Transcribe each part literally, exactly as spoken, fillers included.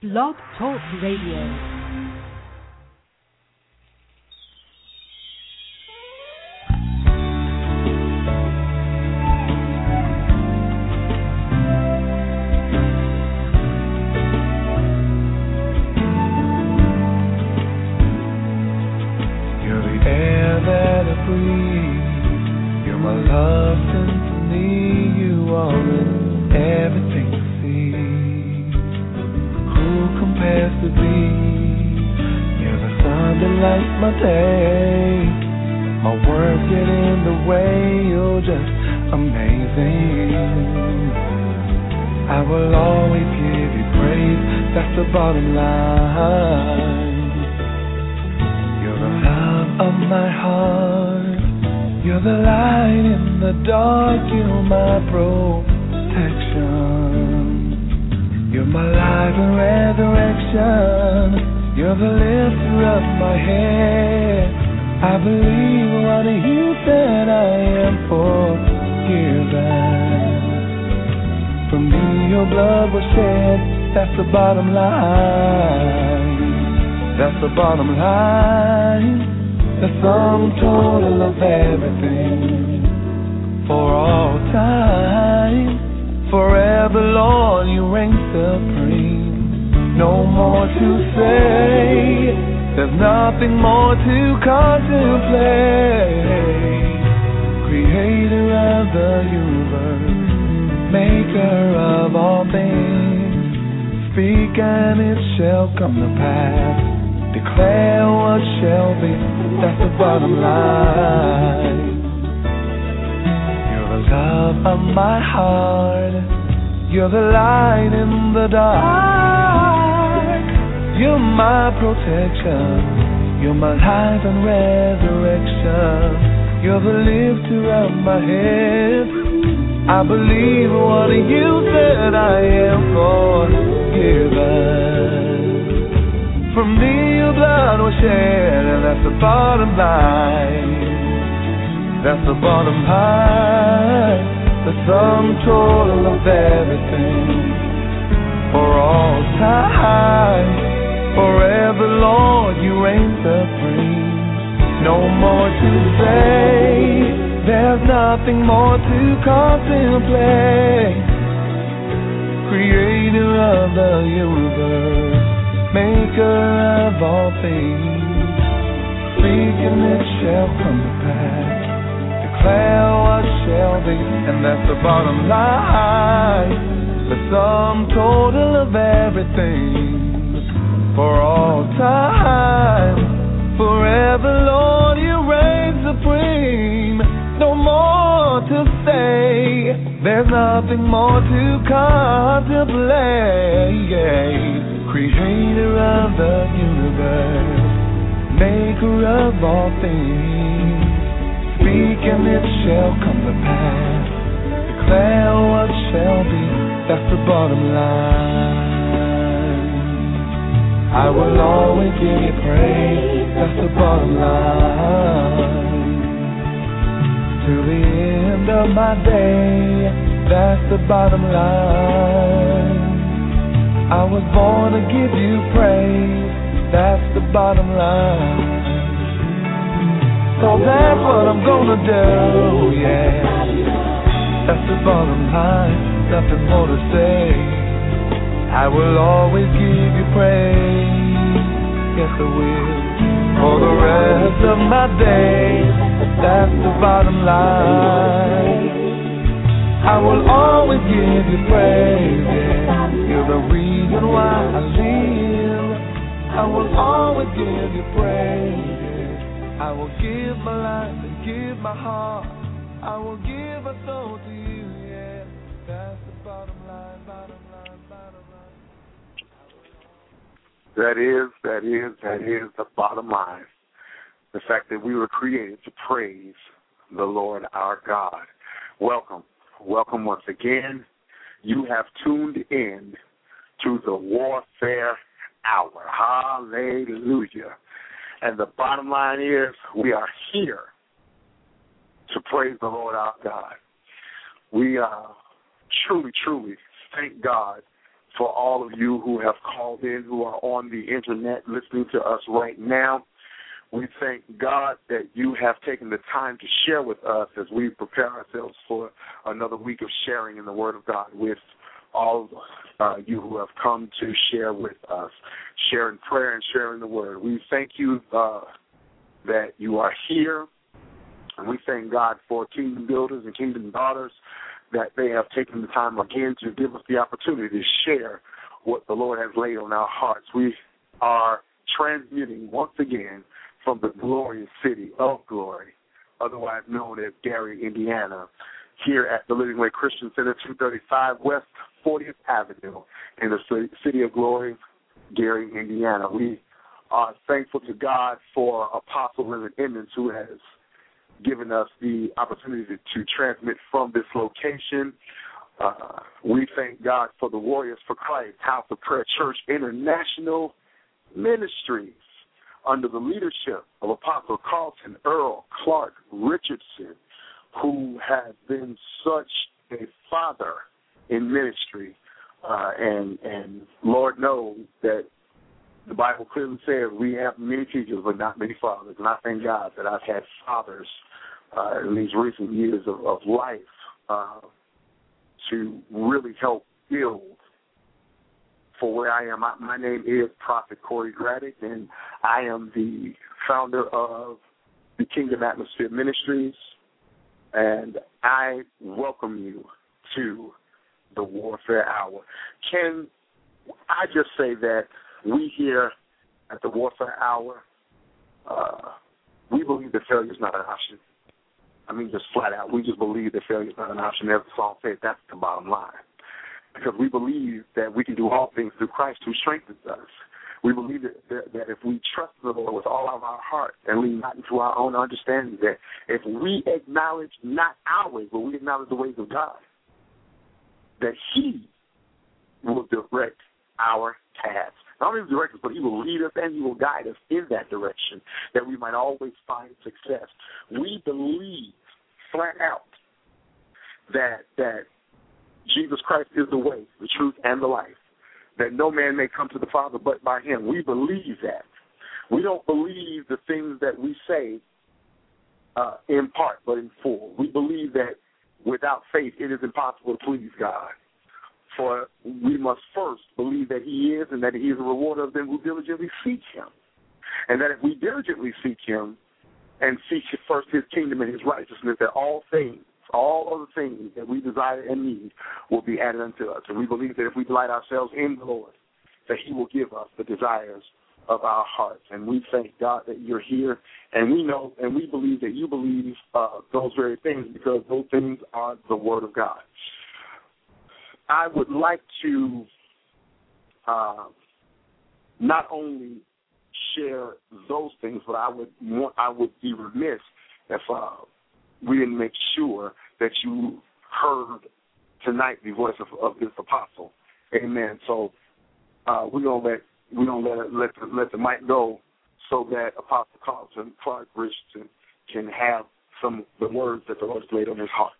Blog Talk Radio. Bottom line, the sum total of everything for all time, forever, Lord, you reign supreme. No more to say, there's nothing more to contemplate. Creator of the universe, maker of all things, speak and it shall come to pass. Declare what shall be, that's the bottom line. You're the love of my heart, you're the light in the dark. You're my protection, you're my life and resurrection. You're the lifter of my head. I believe what you said, I am forgiven. For me your blood was shed, and that's the bottom line. That's the bottom line. The sum total of everything for all time. Forever, Lord, you reign supreme. No more to say, there's nothing more to contemplate. Creator of the universe, maker of all things, speak and it shall come to pass. Declare what shall be, and that's the bottom line. The sum total of everything for all time. Forever, Lord, you reign supreme. No more to say, there's nothing more to contemplate. Creator of the universe, maker of all things, speak and it shall come to pass. Declare what shall be, that's the bottom line. I will always give you praise, that's the bottom line. To the end of my day, that's the bottom line. I was born to give you praise, that's the bottom line. So that's what I'm gonna do, yeah. That's the bottom line, nothing more to say. I will always give you praise, yes I will. For the rest of my days, that's the bottom line. I will always give you praise, yeah. You're the reason why I live. I will always give you praise, yeah. I will give my life and give my heart. I will give a soul to you, yeah. That's the bottom line, bottom line, bottom line. That is, that is, that is the bottom line. The fact that we were created to praise the Lord our God. Welcome. Welcome once again. You have tuned in to the Warfare Hour. Hallelujah. And the bottom line is we are here to praise the Lord our God. We uh, truly, truly thank God for all of you who have called in, who are on the internet listening to us right now. We thank God that you have taken the time to share with us as we prepare ourselves for another week of sharing in the Word of God with all uh, you who have come to share with us, sharing prayer and sharing the Word. We thank you uh, that you are here, and we thank God for Kingdom Builders and Kingdom Daughters that they have taken the time again to give us the opportunity to share what the Lord has laid on our hearts. We are transmitting once again from the glorious city of glory, otherwise known as Gary, Indiana, here at the Living Way Christian Center, two thirty-five West fortieth Avenue in the city of glory, Gary, Indiana. We are thankful to God for Apostle Leonard Emmons, who has given us the opportunity to, to transmit from this location. Uh, we thank God for the Warriors for Christ House of Prayer Church International Ministries under the leadership of Apostle Carlton Earl Clark Richardson, who has been such a father in ministry. Uh, and, and Lord knows that the Bible clearly says we have many teachers but not many fathers. And I thank God that I've had fathers uh, in these recent years of, of life uh, to really help build for where I am. My, my name is Prophet Corey Graddick, and I am the founder of the Kingdom Atmosphere Ministries, and I welcome you to the Warfare Hour. Can I just say that we here at the Warfare Hour, uh, we believe that failure is not an option. I mean, just flat out, we just believe that failure is not an option. As the song says, that's the bottom line. Because we believe that we can do all things through Christ who strengthens us. We believe that, that, that if we trust the Lord with all of our heart and lean not into our own understanding, that if we acknowledge not our ways, but we acknowledge the ways of God, that He will direct our paths. Not only direct us, but He will lead us and He will guide us in that direction, that we might always find success. We believe flat out that that Jesus Christ is the way, the truth, and the life, that no man may come to the Father but by Him. We believe that. We don't believe the things that we say uh, in part, but in full. We believe that without faith it is impossible to please God. For we must first believe that He is and that He is a rewarder of them who diligently seek Him. And that if we diligently seek Him and seek first His kingdom and His righteousness, that all things, all other things that we desire and need will be added unto us. And we believe that if we delight ourselves in the Lord, that He will give us the desires of our hearts. And we thank God that you're here, and we know and we believe that you believe uh, those very things, because those things are the Word of God. I would like to uh, not only share those things, but I would want, I would be remiss if uh, we didn't make sure that you heard tonight the voice of, of this apostle. Amen. So uh, we're gonna let we're gonna let let the, let the mic go so that Apostle Carlton Clark Richardson can have some of the words that the Lord has laid on his heart.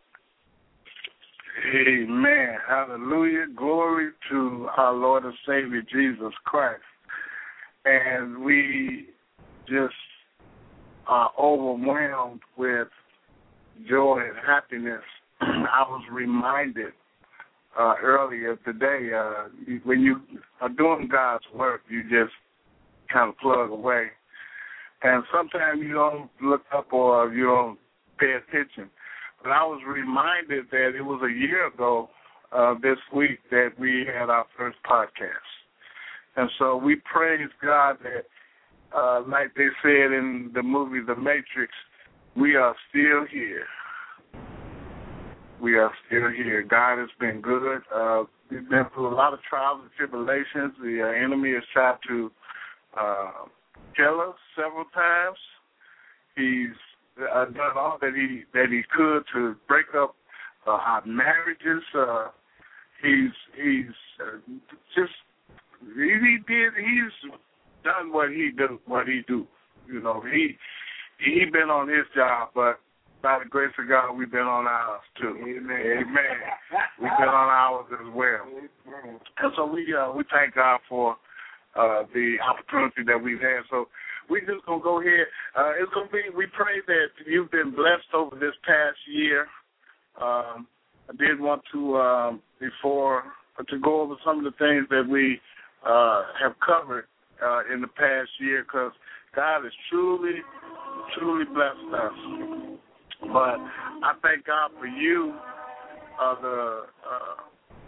Amen. Hallelujah. Glory to our Lord and Savior Jesus Christ. And we just are overwhelmed with joy and happiness. I was reminded uh, earlier today, uh, when you are doing God's work, you just kind of plug away. And sometimes you don't look up or you don't pay attention. But I was reminded that it was a year ago uh, this week that we had our first podcast. And so we praise God that, uh, like they said in the movie The Matrix, we are still here. We are still here. God has been good. Uh, we've been through a lot of trials and tribulations. The uh, enemy has tried to uh, kill us several times. He's uh, done all that he that he could to break up uh, our marriages. Uh, he's he's uh, just he, he did he's done what he do what he do. You know he he been on his job, but by the grace of God, we've been on ours too. Amen. Amen. We've been on ours as well. Amen. And so we uh, we thank God for uh, the opportunity that we've had. So we're just going to go ahead. Uh, it's going to be, we pray that you've been blessed over this past year. Um, I did want to, um, before, to go over some of the things that we uh, have covered uh, in the past year, because God has truly, truly blessed us. But I thank God for you, uh, the uh,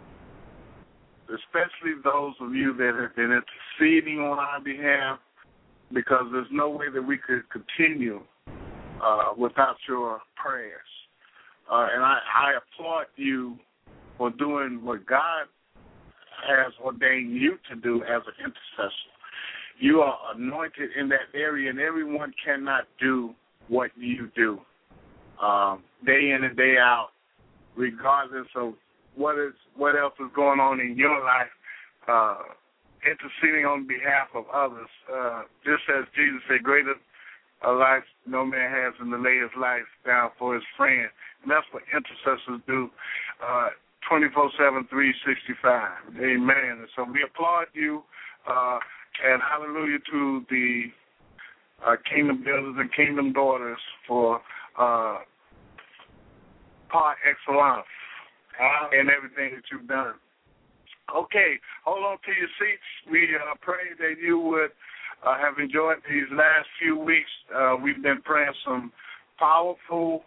especially those of you that have been interceding on our behalf, because there's no way that we could continue uh, without your prayers. Uh, and I, I applaud you for doing what God has ordained you to do as an intercessor. You are anointed in that area, and everyone cannot do what you do um, day in and day out, regardless of what is what else is going on in your life. Uh, interceding on behalf of others, uh, just as Jesus said, greater a life no man has than to lay his life down for his friend. And that's what intercessors do uh, twenty-four seven, three sixty-five. Amen. And so we applaud you, uh, and hallelujah to the uh, kingdom builders and kingdom daughters for uh, par excellence in everything that you've done. Okay, hold on to your seats. We uh, pray that you would uh, have enjoyed these last few weeks. Uh, we've been praying some powerful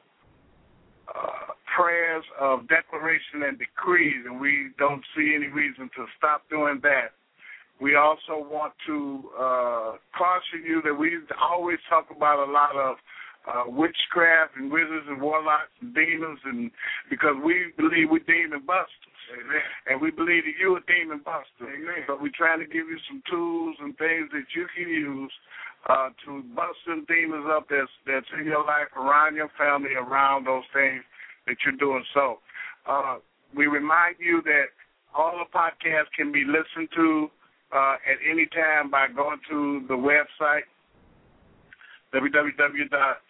uh, prayers of declaration and decrees, and we don't see any reason to stop doing that. We also want to uh, caution you that we always talk about a lot of uh, witchcraft and wizards and warlocks and demons, and because we believe we're demon busters. Amen. And we believe that you're a demon buster. Amen. So we're trying to give you some tools and things that you can use uh, to bust some demons up that's, that's in your life, around your family, around those things that you're doing. So uh, we remind you that all the podcasts can be listened to uh, at any time by going to the website, www dot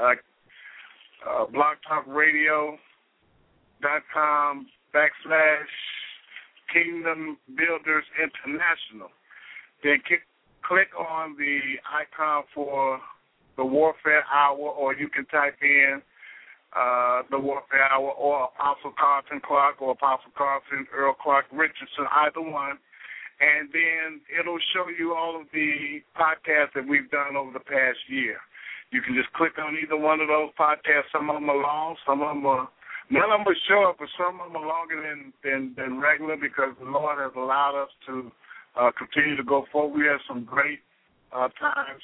blog talk radio dot com backslash Kingdom Builders International. Then click, click on the icon for the Warfare Hour, or you can type in uh, the Warfare Hour or Apostle Carlton Clark or Apostle Carlton Earl Clark Richardson, either one. And then it'll show you all of the podcasts that we've done over the past year. You can just click on either one of those podcasts. Some of them are long, some of them are None of them are short, but some of them are longer than, than, than regular, because the Lord has allowed us to uh, continue to go forward. We have some great uh, times.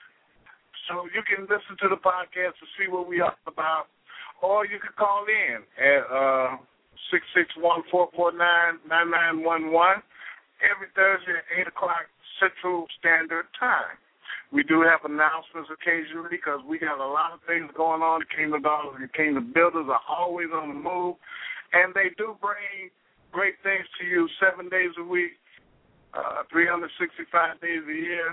So you can listen to the podcast to see what we are about, or you can call in at uh, six six one, four four nine, nine nine one one every Thursday at eight o'clock Central Standard Time. We do have announcements occasionally because we got a lot of things going on. The Kingdom Daughters and Kingdom Builders are always on the move, and they do bring great things to you seven days a week, uh, three hundred sixty-five days a year,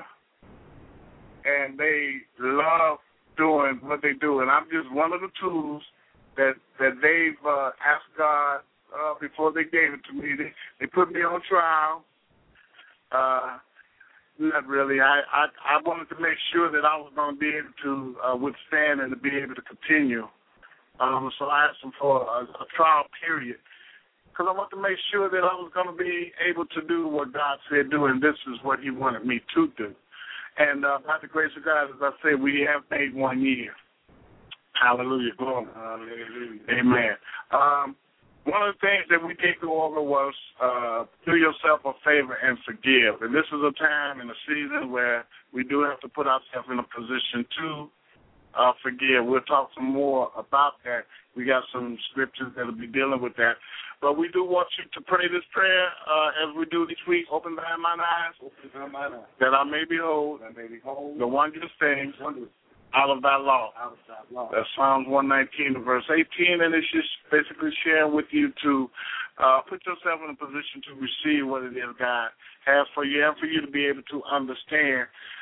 and they love doing what they do. And I'm just one of the tools that that they've uh, asked God uh, before they gave it to me. They, they put me on trial. Uh, Not really. I, I I wanted to make sure that I was going to be able to uh, withstand and to be able to continue. Um, so I asked them for a, a trial period because I wanted to make sure that I was going to be able to do what God said do, and this is what he wanted me to do. And uh, by the grace of God, as I said, we have made one year. Hallelujah. Glory. Hallelujah. Amen. Um, One of the things that we did go over was uh, do yourself a favor and forgive. And this is a time and a season where we do have to put ourselves in a position to uh, forgive. We'll talk some more about that. We got some scriptures that will be dealing with that. But we do want you to pray this prayer uh, as we do each week. Open thine mine eyes, Open thine mine eyes. That I may behold, that I may behold the wondrous things wondrous. Out of thy law. Out of thy law. That's Psalms one nineteen, verse eighteen, and it's just basically sharing with you to uh, put yourself in a position to receive what it is God has for you, and for you to be able to understand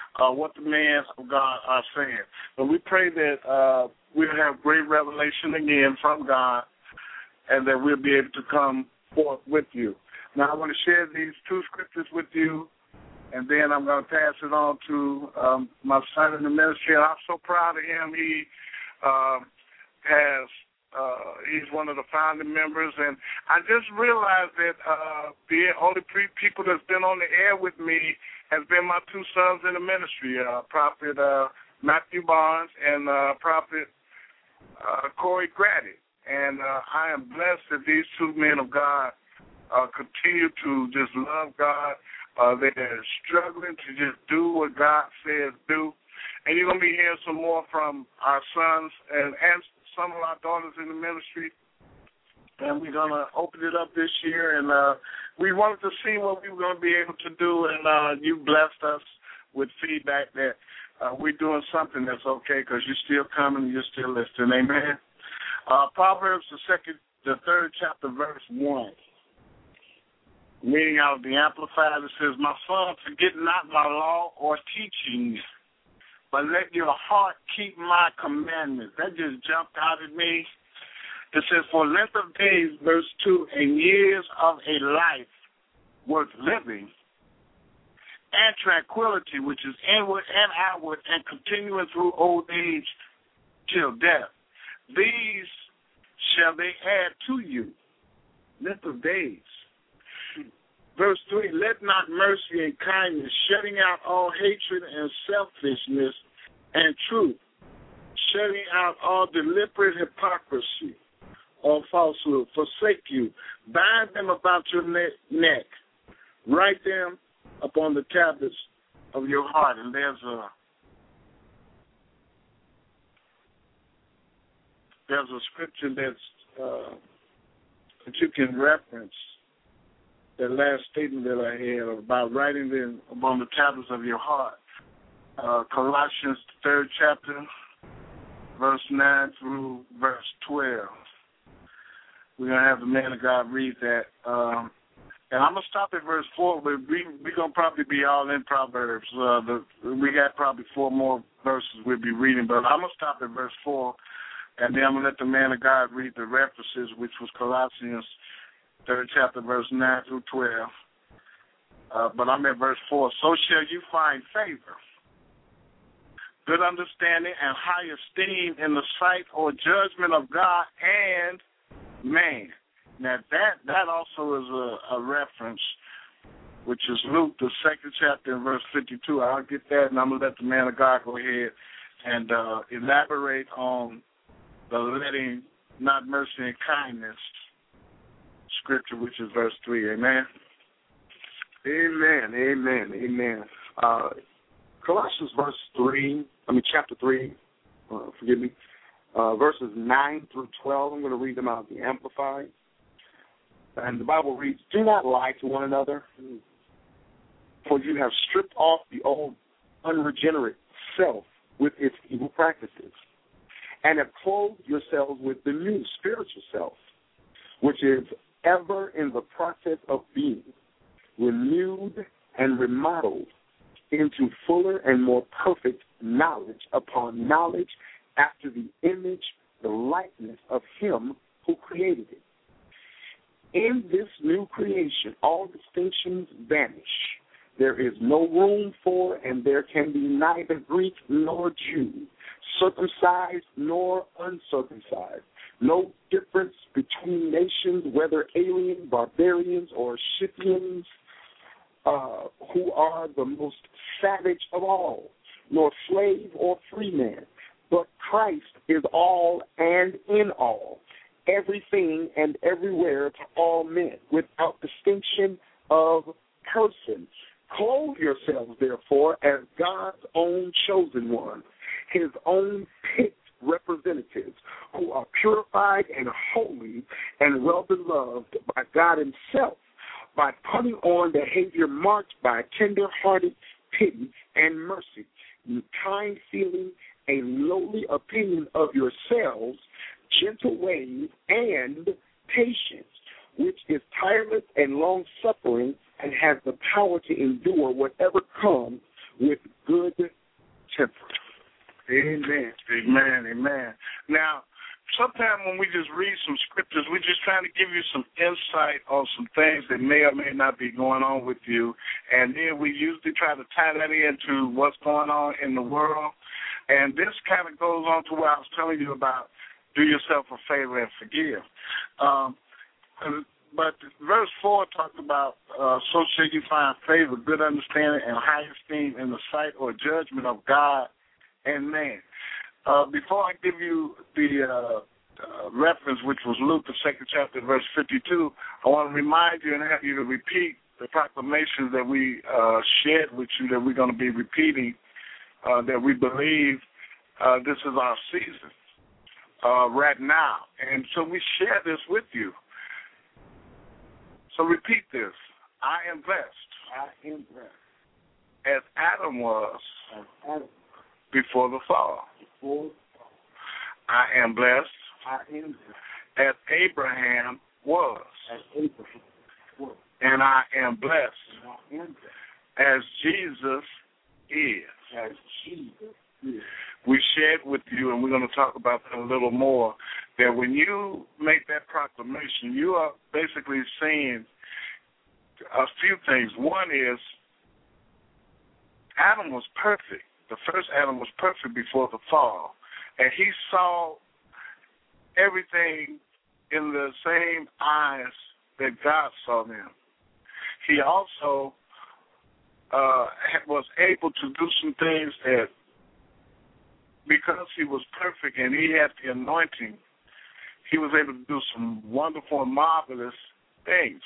uh, what the men of God are saying. But we pray that uh, we'll have great revelation again from God and that we'll be able to come forth with you. Now, I want to share these two scriptures with you, and then I'm going to pass it on to um, my son in the ministry. And I'm so proud of him. He uh, has, uh, he's one of the founding members, and I just realized that uh, the only pre- people that's been on the air with me has been my two sons in the ministry, uh, Prophet uh, Matthew Barnes and uh, Prophet uh, Corey Grady. And uh, I am blessed that these two men of God uh, continue to just love God. Uh, they're struggling to just do what God says do. And you're going to be hearing some more from our sons and, and some of our daughters in the ministry. And we're going to open it up this year. And uh, we wanted to see what we were going to be able to do. And uh, you blessed us with feedback that uh, we're doing something that's okay because you're still coming and you're still listening. Amen. Uh, Proverbs, the second, the third chapter, verse one. Reading out of the Amplified, it says, "My son, forget not my law or teachings, but let your heart keep my commandments." That just jumped out at me. It says, "For length of days," verse two, "and years of a life worth living, and tranquility, which is inward and outward, and continuing through old age till death. These shall they add to you." Length of days. Verse three, "Let not mercy and kindness, shutting out all hatred and selfishness and truth, shutting out all deliberate hypocrisy or falsehood, forsake you. Bind them about your neck. Write them upon the tablets of your heart." And there's a there's a scripture that's uh, that you can reference. That last statement that I had about writing them upon the tablets of your heart. Uh, Colossians third chapter, verse nine through verse twelve. We're going to have the man of God read that. Um, and I'm going to stop at verse four, but we, we're going to probably be all in Proverbs. Uh, the, we got probably four more verses we'll be reading, but I'm going to stop at verse four, and then I'm going to let the man of God read the references, which was Colossians third chapter, verse nine through twelve. Uh, but I'm at verse four. "So shall you find favor, good understanding, and high esteem in the sight or judgment of God and man." Now, that that also is a, a reference, which is Luke, the second chapter, and verse fifty-two. I'll get that, and I'm going to let the man of God go ahead and uh, elaborate on the letting, not mercy and kindness, scripture, which is verse three. Amen. Amen. Amen. Amen. Uh, Colossians verse three, I mean chapter three, uh, forgive me, uh, verses nine through twelve. I'm going to read them out of the Amplified. And the Bible reads, "Do not lie to one another, for you have stripped off the old unregenerate self with its evil practices, and have clothed yourselves with the new spiritual self, which is ever in the process of being renewed and remodeled into fuller and more perfect knowledge upon knowledge after the image, the likeness of him who created it. In this new creation, all distinctions vanish. There is no room for, and there can be neither Greek nor Jew, circumcised nor uncircumcised, no difference between nations, whether alien, barbarians, or Scythians, uh, who are the most savage of all, nor slave or free man. But Christ is all and in all, everything and everywhere to all men, without distinction of person. Clothe yourselves, therefore, as God's own chosen ones, his own picked representatives, who are purified and holy and well-beloved by God himself, by putting on behavior marked by tender-hearted pity and mercy, kind feeling, a lowly opinion of yourselves, gentle ways, and patience, which is tireless and long-suffering and has the power to endure whatever comes with good temper. Amen. Amen. Amen. Now, sometimes when we just read some scriptures, we're just trying to give you some insight on some things that may or may not be going on with you. And then we usually try to tie that into what's going on in the world. And this kind of goes on to what I was telling you about, do yourself a favor and forgive. Um, but verse four talked about, uh, so shall you find favor, good understanding, and high esteem in the sight or judgment of God and man. Uh, before I give you the uh, uh, reference, which was Luke, the second chapter, verse fifty-two, I want to remind you and have you to repeat the proclamations that we uh, shared with you that we're going to be repeating, uh, that we believe uh, this is our season uh, right now. And so we share this with you. So repeat this. I am blessed. I am blessed. As Adam was As Adam before the fall. before I am blessed. I am blessed. As Abraham was. As Abraham was. And I am blessed. And I am blessed. As Jesus is. As Jesus is. We shared with you, and we're going to talk about that a little more, that when you make that proclamation, you are basically saying a few things. One is, Adam was perfect. The first Adam was perfect before the fall, and he saw everything in the same eyes that God saw them. He also uh, was able to do some things that, because he was perfect and he had the anointing, he was able to do some wonderful and marvelous things.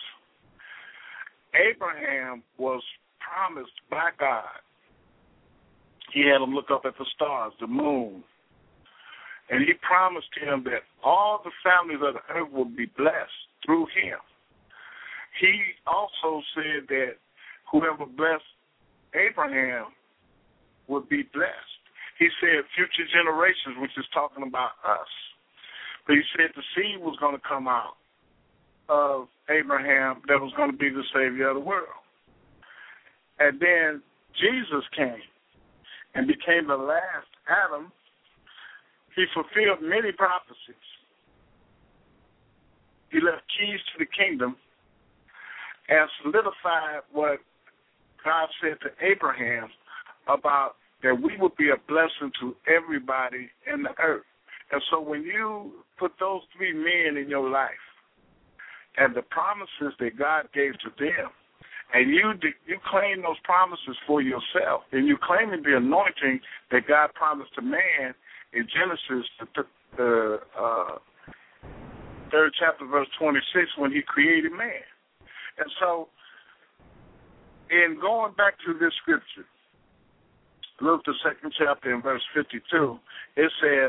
Abraham was promised by God. He had him look up at the stars, the moon, and he promised him that all the families of the earth would be blessed through him. He also said that whoever blessed Abraham would be blessed. He said future generations, which is talking about us. But he said the seed was going to come out of Abraham that was going to be the Savior of the world. And then Jesus came and became the last Adam. He fulfilled many prophecies. He left keys to the kingdom and solidified what God said to Abraham about that we would be a blessing to everybody in the earth. And so when you put those three men in your life and the promises that God gave to them, and you you claim those promises for yourself, and you claim the anointing that God promised to man in Genesis, the, the uh, third chapter, verse twenty-six, when he created man. And so in going back to this scripture, Luke, the second chapter, in verse fifty-two, it says,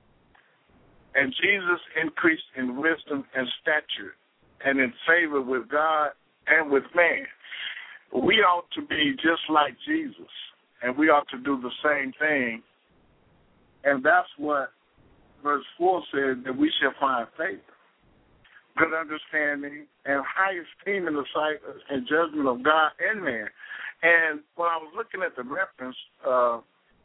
and Jesus increased in wisdom and stature and in favor with God and with man. We ought to be just like Jesus, and we ought to do the same thing. And that's what verse four says, that we shall find favor, good understanding, and high esteem in the sight and judgment of God and man. And when I was looking at the reference, uh,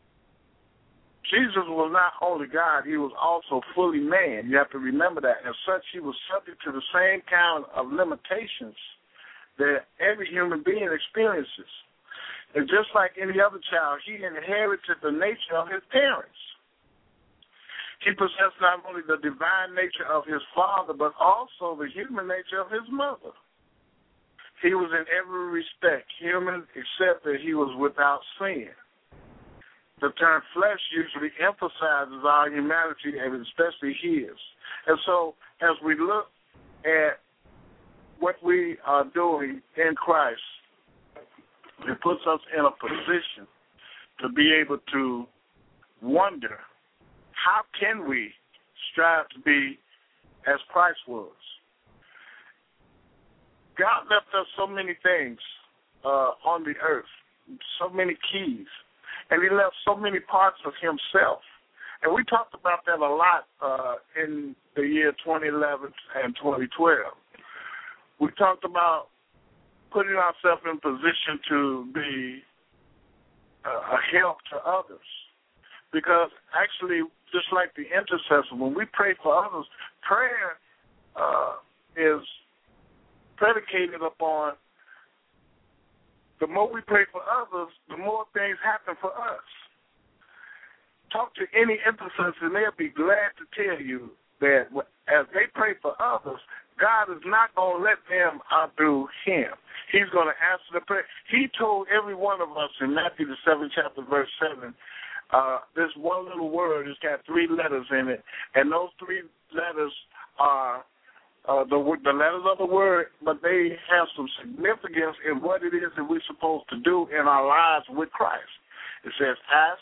Jesus was not only God, he was also fully man. You have to remember that. As such, he was subject to the same kind of limitations that every human being experiences. And just like any other child, he inherited the nature of his parents. He possessed not only the divine nature of his father, but also the human nature of his mother. He was in every respect human, except that he was without sin. The term flesh usually emphasizes our humanity, and especially his. And so as we look at what we are doing in Christ, it puts us in a position to be able to wonder, how can we strive to be as Christ was? God left us so many things uh, on the earth, so many keys, and he left so many parts of himself. And we talked about that a lot uh, in the year twenty eleven and twenty twelve. We talked about putting ourselves in position to be uh, help to others. Because actually, just like the intercessor, when we pray for others, prayer uh, is predicated upon the more we pray for others, the more things happen for us. Talk to any intercessor, and they'll be glad to tell you that as they pray for others, God is not going to let them outdo him. He's going to answer the prayer. He told every one of us in Matthew, the seventh chapter, verse seven, uh, this one little word has got three letters in it, and those three letters are uh, the, the letters of the word, but they have some significance in what it is that we're supposed to do in our lives with Christ. It says ask,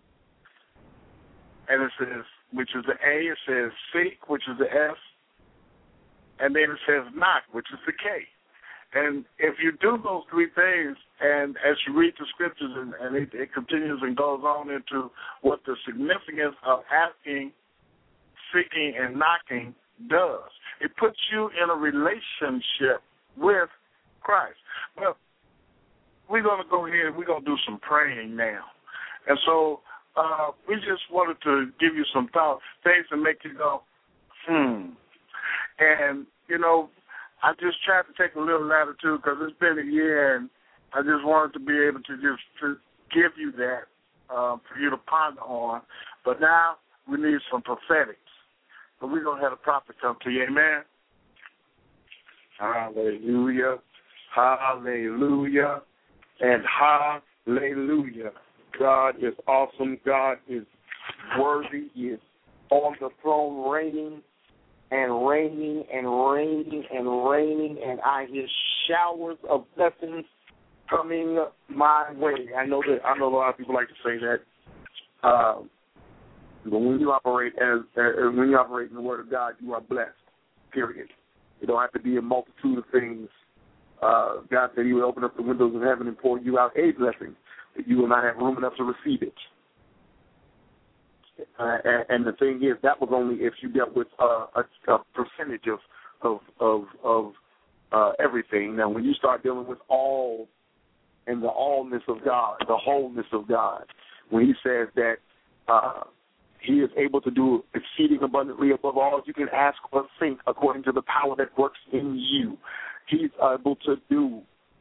and it says, which is the A, it says seek, which is the S, and then it says knock, which is the K. And if you do those three things, and as you read the scriptures, and, and it, it continues and goes on into what the significance of asking, seeking, and knocking does, it puts you in a relationship with Christ. Well, we're going to go ahead and we're going to do some praying now. And so uh, we just wanted to give you some thoughts, things to make you go, hmm. And, you know, I just tried to take a little latitude because it's been a year, and I just wanted to be able to just to give you that uh, for you to ponder on. But now we need some prophetics. But we're going to have a prophet come to you. Amen? Hallelujah. Hallelujah. And hallelujah. God is awesome. God is worthy. He is on the throne reigning and raining and raining and raining, and I hear showers of blessings coming my way. I know that I know a lot of people like to say that, uh, but when you operate as uh, when you operate in the Word of God, you are blessed. Period. You don't have to be a multitude of things. Uh, God said He would open up the windows of heaven and pour you out a blessing, that you will not have room enough to receive it. Uh, and, and the thing is, that was only if you dealt with uh, a, a percentage of of of, of uh, everything. Now, when you start dealing with all and the allness of God, the wholeness of God, when He says that uh, He is able to do exceeding abundantly above all you can ask or think, according to the power that works in you, He's able to do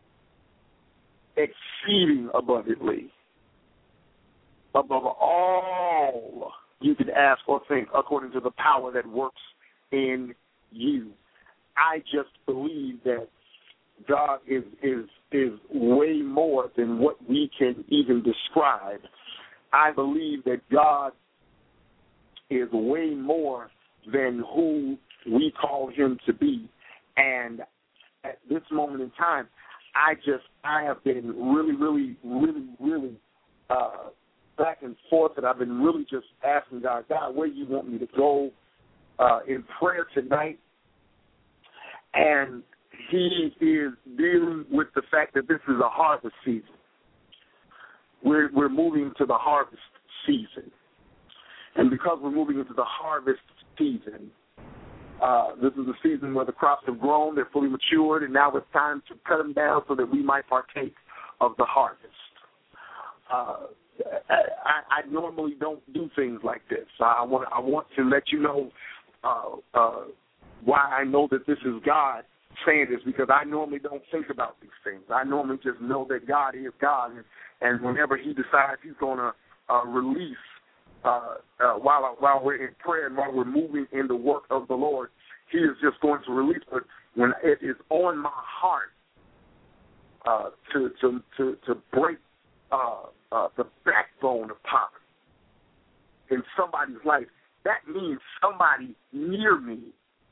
exceeding abundantly above all you can ask or think, according to the power that works in you. I just believe that God is is is way more than what we can even describe. I believe that God is way more than who we call Him to be. And at this moment in time, I just, I have been really, really, really, really uh, back and forth, and I've been really just asking God, God, where do you want me to go uh, in prayer tonight? And He is dealing with the fact that this is a harvest season. We're, we're moving to the harvest season. And because we're moving into the harvest season, uh, this is a season where the crops have grown, they're fully matured, and now it's time to cut them down so that we might partake of the harvest. Uh, I, I normally don't do things like this. I want I want to let you know uh, uh, why I know that this is God saying this, because I normally don't think about these things. I normally just know that God is God, and, and whenever He decides He's going to uh, release, uh, uh, while while we're in prayer and while we're moving in the work of the Lord, He is just going to release. But when it is on my heart uh, to to to to break Uh, uh, the backbone of poverty in somebody's life, that means somebody near me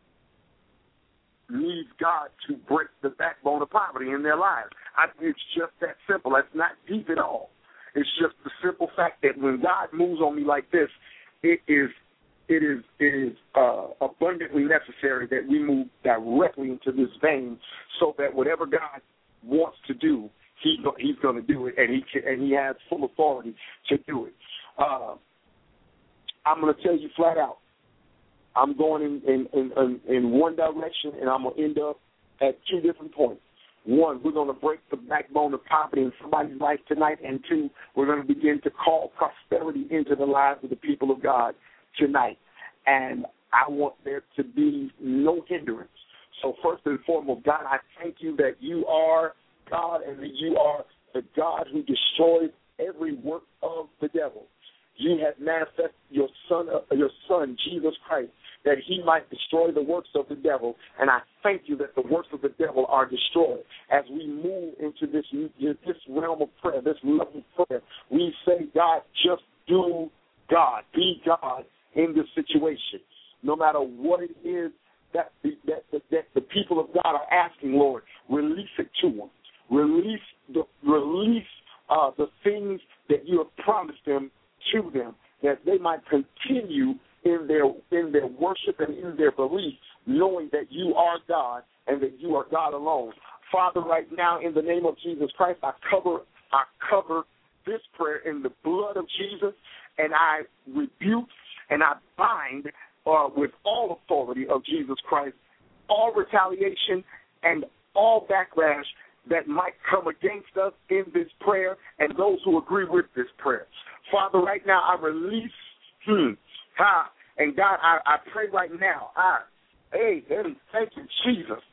needs God to break the backbone of poverty in their lives. I, it's just that simple. It's not deep at all. It's just the simple fact that when God moves on me like this, it is it is it is uh, abundantly necessary that we move directly into this vein, so that whatever God wants to do, He, he's going to do it, and he can, and he has full authority to do it. Uh, I'm going to tell you flat out, I'm going in, in, in, in one direction, and I'm going to end up at two different points. One, we're going to break the backbone of poverty in somebody's life tonight. And two, we're going to begin to call prosperity into the lives of the people of God tonight. And I want there to be no hindrance. So first and foremost, God, I thank you that you are God and that you are the God who destroys every work of the devil. You have manifested your son, uh, your son, Jesus Christ, that he might destroy the works of the devil. And I thank you that the works of the devil are destroyed. As we move into this, this realm of prayer, this level of prayer, we say, God, just do God. Be God in this situation. No matter what it is that the, that, that, that the people of God are asking, Lord, release it to them. Release the, release uh, the things that you have promised them to them, that they might continue in their in their worship and in their belief, knowing that you are God and that you are God alone. Father, right now, in the name of Jesus Christ, I cover I cover this prayer in the blood of Jesus, and I rebuke and I bind uh, with all authority of Jesus Christ all retaliation and all backlash that might come against us in this prayer and those who agree with this prayer. Father, right now I release, hmm, ha, and God, I, I pray right now, I, hey, thank you, Jesus,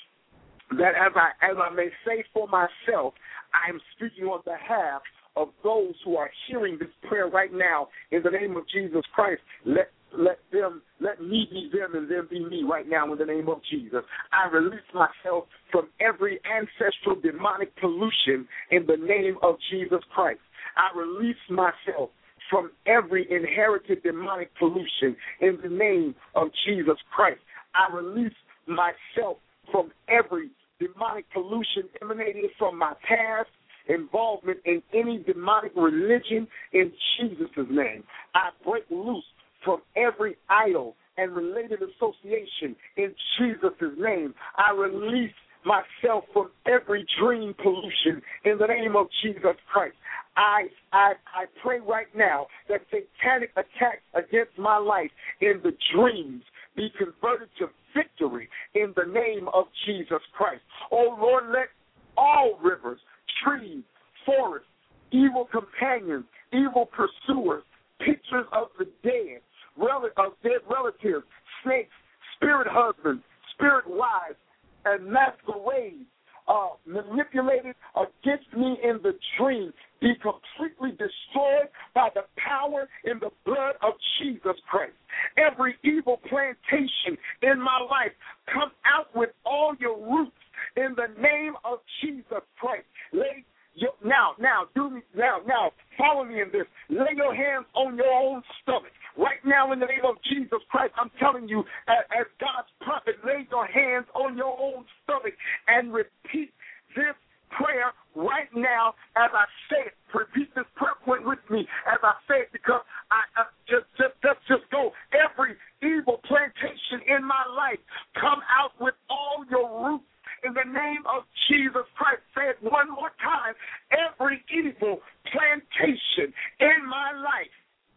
that as I as I may say for myself, I am speaking on behalf of those who are hearing this prayer right now in the name of Jesus Christ. Let let them, let me be them and them be me right now in the name of Jesus. I release myself from every ancestral demonic pollution in the name of Jesus Christ. I release myself from every inherited demonic pollution in the name of Jesus Christ. I release myself from every demonic pollution emanating from my past, involvement in any demonic religion in Jesus' name. I break loose from every idol and related association in Jesus' name. I release myself from every dream pollution in the name of Jesus Christ. I, I I pray right now that satanic attacks against my life in the dreams be converted to victory in the name of Jesus Christ. Oh, Lord, let all rivers, trees, forests, evil companions, evil pursuers, pictures of the dead, rel- of dead relatives, snakes, spirit husbands, spirit wives, and masquerades uh, manipulated against me in the dream be completely destroyed by the power in the blood of Jesus Christ. Every evil plantation in my life, come out with all your roots in the name of Jesus Christ. Lay your, now, now, do me, now, now, follow me in this. Lay your hands on your own stomach. Right now, in the name of Jesus Christ, I'm telling you, as, as God's prophet, lay your hands on your own stomach and repeat this prayer right now as I say it. Repeat this prayer point with me as I say it, because I, I just, just, just, just go. Every evil plantation in my life, come out with all your roots in the name of Jesus Christ. Say it one more time. Every evil plantation in my life,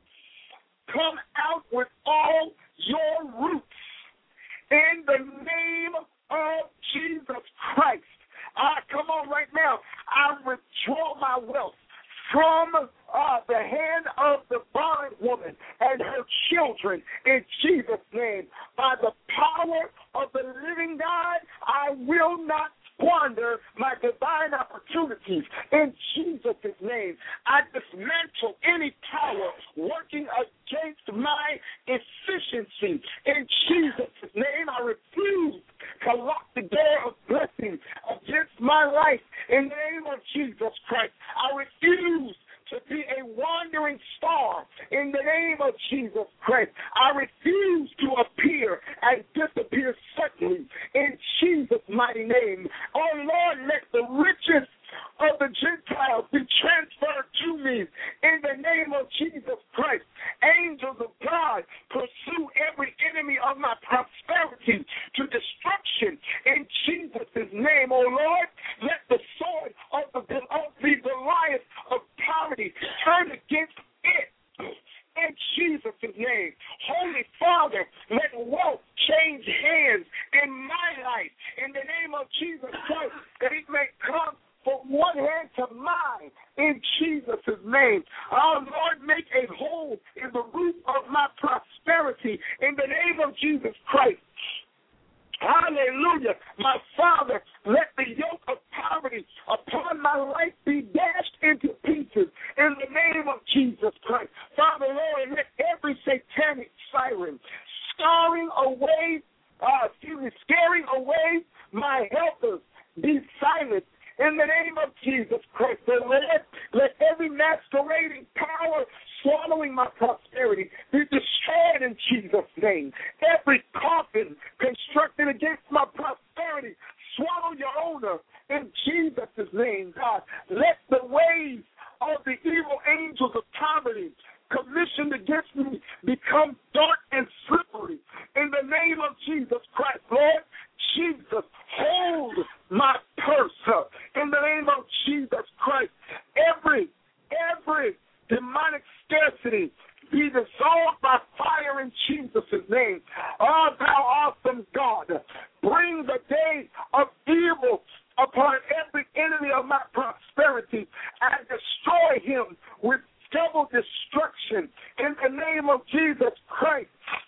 come out with all your roots in the name of Jesus Christ. Ah, come on right now. I withdraw my wealth from uh, the hand of the barren woman and her children in Jesus' name. By the power of the living God, I will not squander my divine opportunities in Jesus' name. I dismantle any power working against my efficiency in Jesus' name. I refuse to lock the door of blessing against my life in the name of Jesus Christ. I refuse to be a wandering star in the name of Jesus Christ. I refuse to appear and disappear suddenly in Jesus' mighty name. Oh, Lord, let the riches of the Gentiles be transferred to me in the name of Jesus Christ. Angels of God, pursue every enemy of my prosperity to destruction in Jesus' name. Oh, Lord, let the sword of the, of the Goliath of poverty turn against it in Jesus' name. Holy Father, let wealth change hands in my life in the name of Jesus Christ, that it Jesus' name. Oh, Lord, make a hole in the roof of my prosperity in the name of Jesus Christ. Hallelujah. My Father, let the yoke of poverty upon my life be dashed into pieces in the name of Jesus Christ. Father, Lord, let every satanic siren scaring away, uh, excuse me, scaring away my helpers be silent in the name of Jesus Christ. So let, let every masquerading power swallowing my prosperity be destroyed in Jesus' name. Every coffin constructed against my prosperity, swallow your owner in Jesus' name, God. Let the ways of the evil angels of poverty commissioned against me become dark and slippery in the name of Jesus Christ. Lord Jesus, hold my purse up in the name of Jesus Christ. Every, every demonic scarcity be dissolved by fire in Jesus' name. Oh, thou awesome God, bring the day of evil upon every enemy of my prosperity and destroy him with double destruction in the name of Jesus Christ.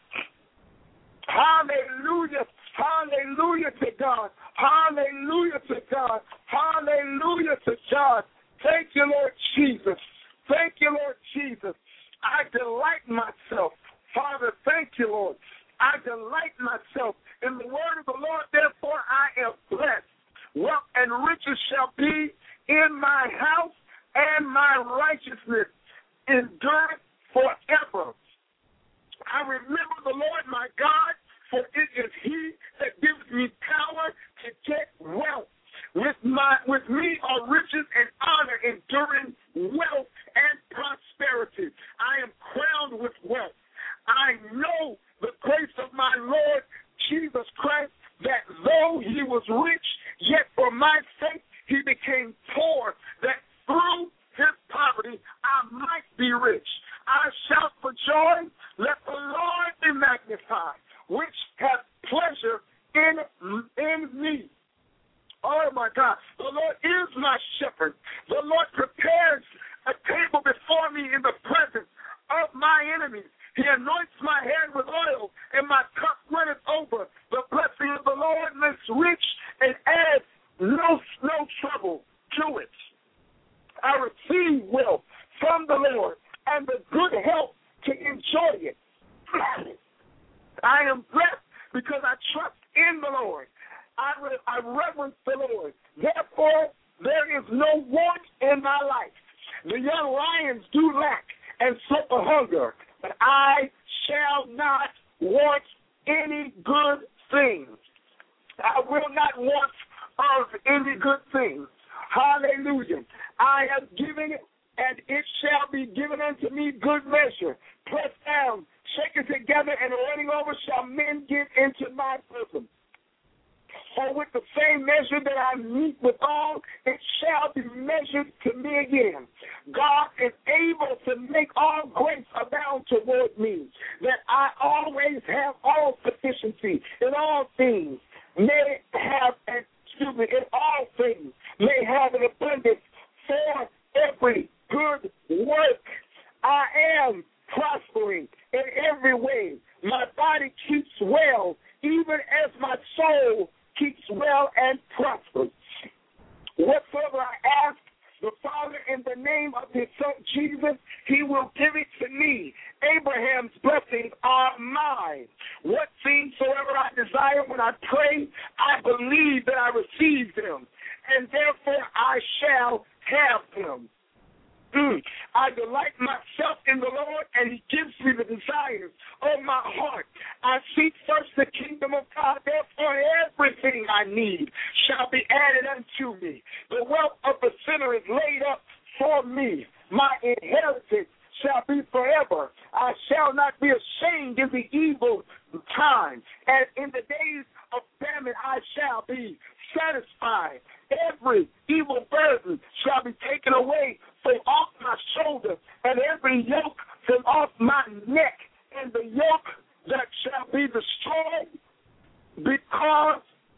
Hallelujah. Hallelujah to God. Hallelujah to God. Hallelujah to God. Thank you, Lord Jesus. Thank you, Lord Jesus. I delight myself. Father, thank you, Lord. I delight myself in the word of the Lord. Therefore, I am blessed. Wealth and riches shall be in my house, and my righteousness endureth forever. I remember the Lord my God, for it is he that gives me power to get wealth. With my with me are riches and honor, enduring wealth and prosperity. I am crowned with wealth. I know the grace of my Lord Jesus Christ, that though he was rich, yet for my sake he became poor, that through his poverty I might be rich. I shout for joy, let the Lord be magnified, which hath pleasure in, in me. Oh, my God. The Lord is my shepherd. The Lord prepares a table before me in the presence of my enemies. He anoints my head with oil, and my cup runneth over. The blessing of the Lord makes rich and adds no, no trouble to it. I receive wealth from the Lord and the good health to enjoy it. I am blessed because I trust in the Lord. I, re- I reverence the Lord. Therefore, there is no want in my life. The young lions do lack and suffer hunger, but I shall not want any good thing. I will not want of any good thing. Hallelujah. I have given it, and it shall be given unto me good measure. Pressed down, shaken together, and running over shall men give into my bosom. For with the same measure that I meet withal, it shall be measured to me again. God is able to make all grace abound toward me, that I always have all sufficiency in all things, may have, excuse me, in all things, may have an abundance for every good work. I am prospering in every way. My body keeps well, even as my soul keeps well and prospers. Whatsoever I ask the Father in the name of his Son Jesus, he will give it to me. Abraham's blessings are mine. What things soever I desire when I pray, I believe that I receive them, and therefore I shall have them. Mm. I delight myself in the Lord, and he gives me the desires of my heart. I seek first the kingdom of God, therefore everything I need shall be added unto me. The wealth of the sinner is laid up for me. My inheritance shall be forever. I shall not be ashamed in the evil time, and in the days of famine I shall be satisfied. Every evil burden shall be taken away from off my shoulder, and every yoke from off my neck, and the yoke that shall be destroyed because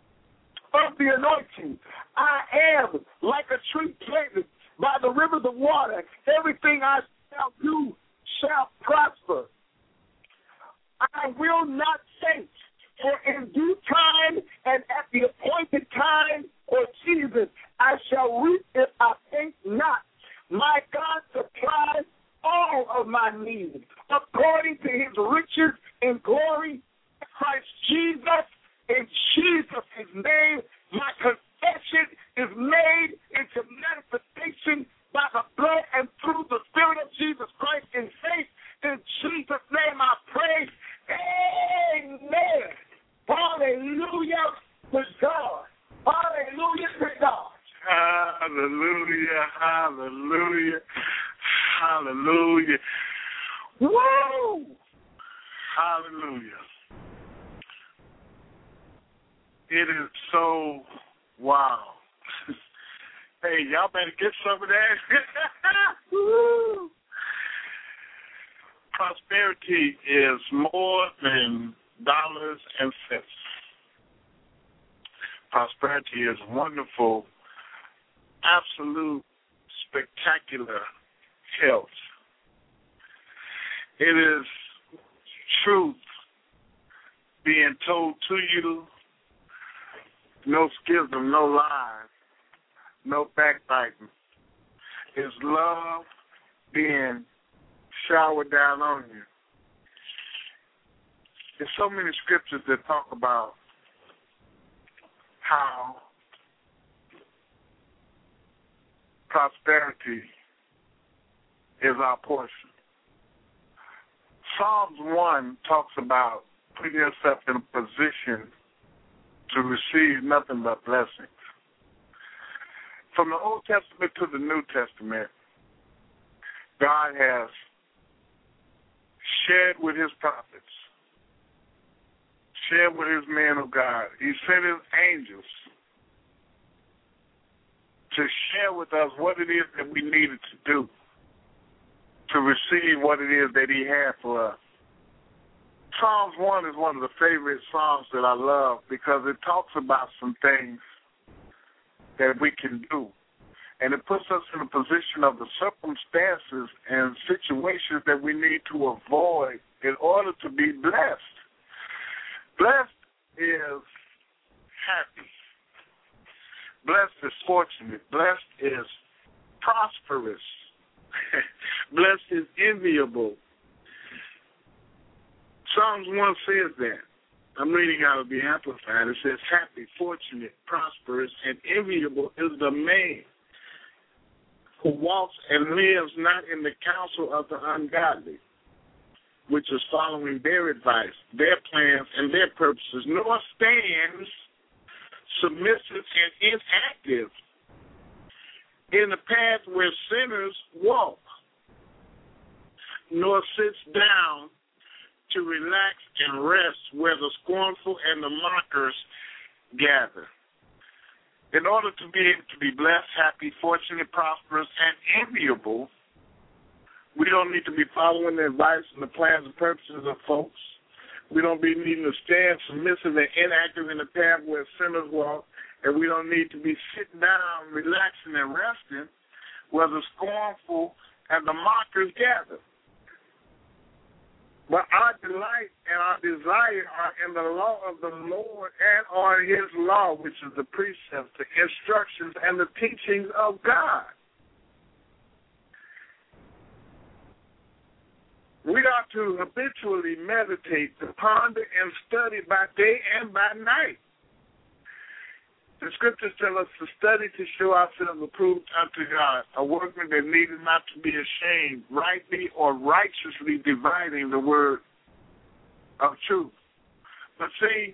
of the anointing. I am like a tree planted by the rivers of water, everything I shall do shall prosper. I will not faint, for in due time and at the appointed time or season I shall reap if I faint not. My God supplies all of my needs according to his riches in glory, Christ Jesus. In Jesus' name, my confession is made into manifestation by the blood and through the Spirit of Jesus Christ in faith. In Jesus' name I pray. Amen. Hallelujah to God. Hallelujah to God. Hallelujah, hallelujah, hallelujah. Woo! Hallelujah. It is so wow. Hey, y'all better get some of that. Woo! Prosperity is more than dollars and cents. Prosperity is wonderful, absolute, spectacular health. It is truth being told to you, no schism, no lies, no backbiting. It's love being showered down on you. There's so many scriptures that talk about how prosperity is our portion. Psalms one talks about putting yourself in a position to receive nothing but blessings. From the Old Testament to the New Testament, God has shared with his prophets, shared with his men of God. He sent his angels to share with us what it is that we needed to do to receive what it is that he had for us. Psalms one is one of the favorite Psalms that I love because it talks about some things that we can do. And it puts us in a position of the circumstances and situations that we need to avoid in order to be blessed. Blessed is happy. Blessed is fortunate. Blessed is prosperous. Blessed is enviable. Psalms one says that. I'm reading out of the Amplified. It says, happy, fortunate, prosperous, and enviable is the man who walks and lives not in the counsel of the ungodly, which is following their advice, their plans, and their purposes, nor stands submissive and inactive in the path where sinners walk, nor sits down to relax and rest where the scornful and the mockers gather. In order to be able to be blessed, happy, fortunate, prosperous, and enviable, we don't need to be following the advice and the plans and purposes of folks. We don't be needing to stand submissive and inactive in the path where sinners walk, and we don't need to be sitting down, relaxing, and resting where the scornful and the mockers gather. But our delight and our desire are in the law of the Lord and on his law, which is the precepts, the instructions, and the teachings of God. We ought to habitually meditate, to ponder, and study by day and by night. The scriptures tell us to study to show ourselves approved unto God, a workman that needed not to be ashamed, rightly or righteously dividing the word of truth. But see,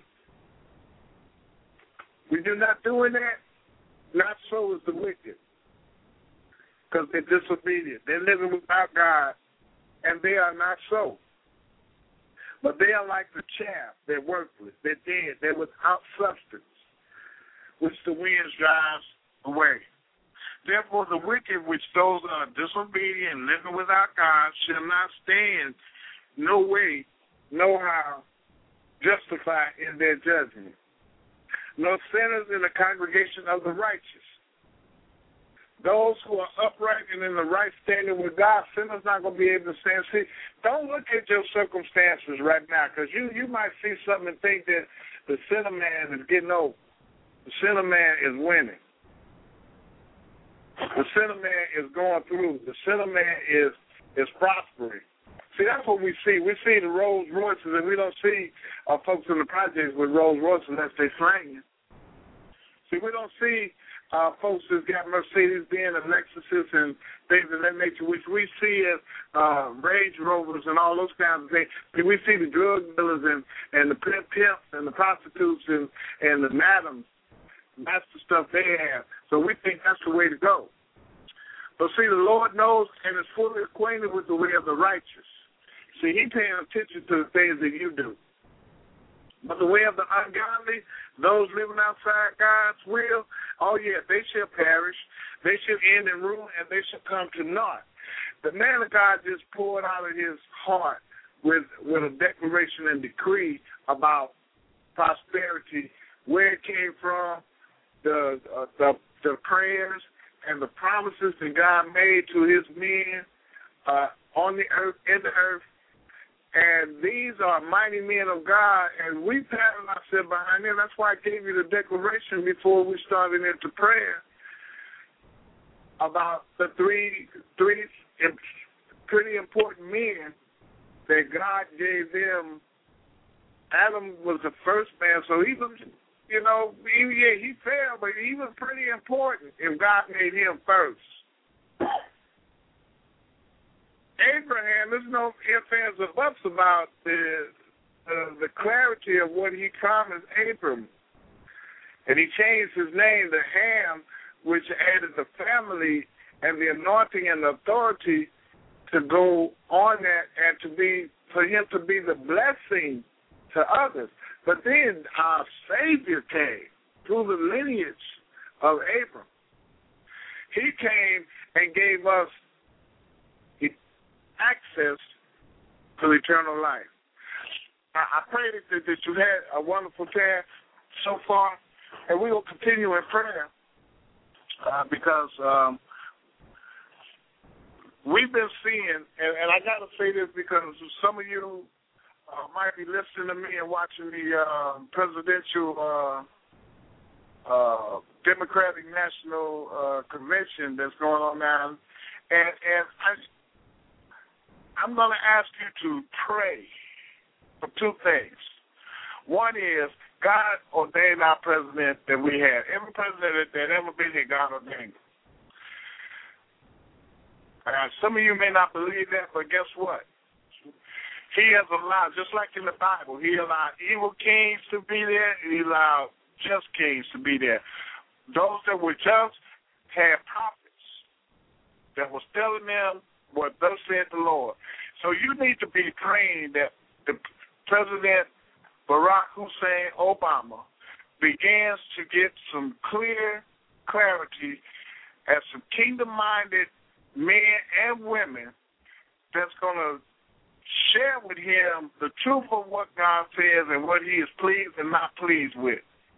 we do not doing that, not so is the wicked, because they're disobedient. They're living without God, and they are not so. But they are like the chaff. They're worthless. They're dead. They're without substance, which the winds drives away. Therefore, the wicked, which those are disobedient, living without God, shall not stand, no way, no how, justified in their judgment, nor sinners in the congregation of the righteous. those who are upright and in the right standing with God, sinners not going to be able to stand. See, don't look at your circumstances right now, because you, you might see something and think that the sinner man is getting over. The sinner man is winning. The sinner man is going through. The sinner man is is prospering. See, that's what we see. We see the Rolls Royces, and we don't see uh, folks in the projects with Rolls Royces unless they're slanging. See, we don't see Uh, folks that's got Mercedes Benz and Lexuses and things of that nature, which we see as uh, Range Rovers and all those kinds of things. We see the drug dealers and, and the pimp pimps and the prostitutes and, and the madams. That's the stuff they have. So we think that's the way to go. But see, the Lord knows and is fully acquainted with the way of the righteous. See, He's paying attention to the things that you do. But the way of the ungodly, those living outside God's will, oh, yeah, they shall perish. They shall end in ruin, and they shall come to naught. The man of God just poured out of his heart with, with a declaration and decree about prosperity, where it came from, the, uh, the, the prayers and the promises that God made to his men uh, on the earth, in the earth. And these are mighty men of God, and we pattern ourselves behind them. That's why I gave you the declaration before we started into prayer about the three three pretty important men that God gave them. Adam was the first man, so he was, you know, he, yeah, he failed, but he was pretty important if God made him first. Abraham, there's no ifs, ands, or buts about the, uh, the clarity of what he promised Abram. And he changed his name to Ham, which added the family and the anointing and the authority to go on that and to be, for him to be the blessing to others. But then our Savior came through the lineage of Abram. He came and gave us access to eternal life. I, I pray that, that you had a wonderful time so far, and we will continue in prayer uh, because um, we've been seeing, and, and I got to say this because some of you uh, might be listening to me and watching the uh, presidential uh, uh, Democratic National uh, Convention that's going on now, and, and I I'm going to ask you to pray for two things. One is God ordained our president that we had. Every president that ever been here, God ordained. Uh, some of you may not believe that, but guess what? He has allowed, just like in the Bible, he allowed evil kings to be there, and he allowed just kings to be there. Those that were just had prophets that was telling them what thus said the Lord. So you need to be praying that the President Barack Hussein Obama begins to get some clear clarity as some kingdom-minded men and women that's going to share with him the truth of what God says and what he is pleased and not pleased with.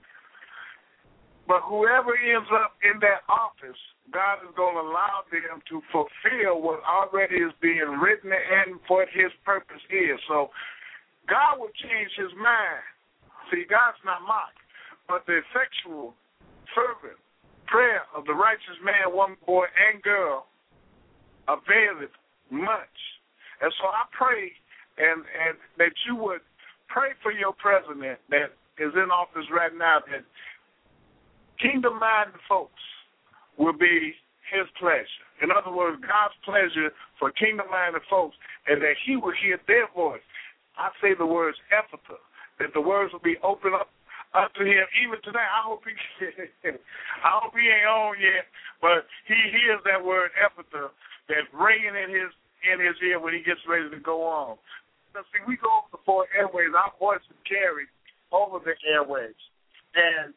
But whoever ends up in that office, God is going to allow them to fulfill what already is being written and what his purpose is. So God will change his mind. See, God's not mocked, but the effectual, fervent prayer of the righteous man, woman, boy, and girl availeth much. And so I pray and, and that you would pray for your president that is in office right now, that kingdom-minded folks will be his pleasure. In other words, God's pleasure for kingdom-minded folks, and that he will hear their voice. I say the words Ephphatha, that the words will be opened up up to him even today. I hope he I hope he ain't on yet, but he hears that word Ephphatha that's ringing in his in his ear when he gets ready to go on. So see, we go over the four airways. Our voice is carried over the airways, and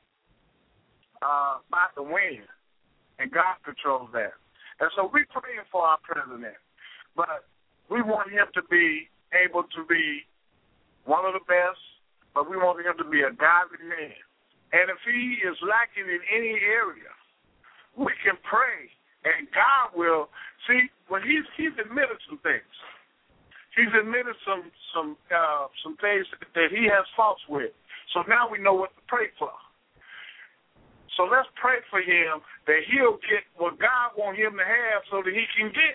uh, by the wind, and God controls that. And so we're praying for our president, but we want him to be able to be one of the best, but we want him to be a godly man. And if he is lacking in any area, we can pray And God will, see, when he's, he's admitted some things. He's admitted some some uh, some things that he has faults with. So now we know what to pray for. So let's pray for him that he'll get what God wants him to have so that he can get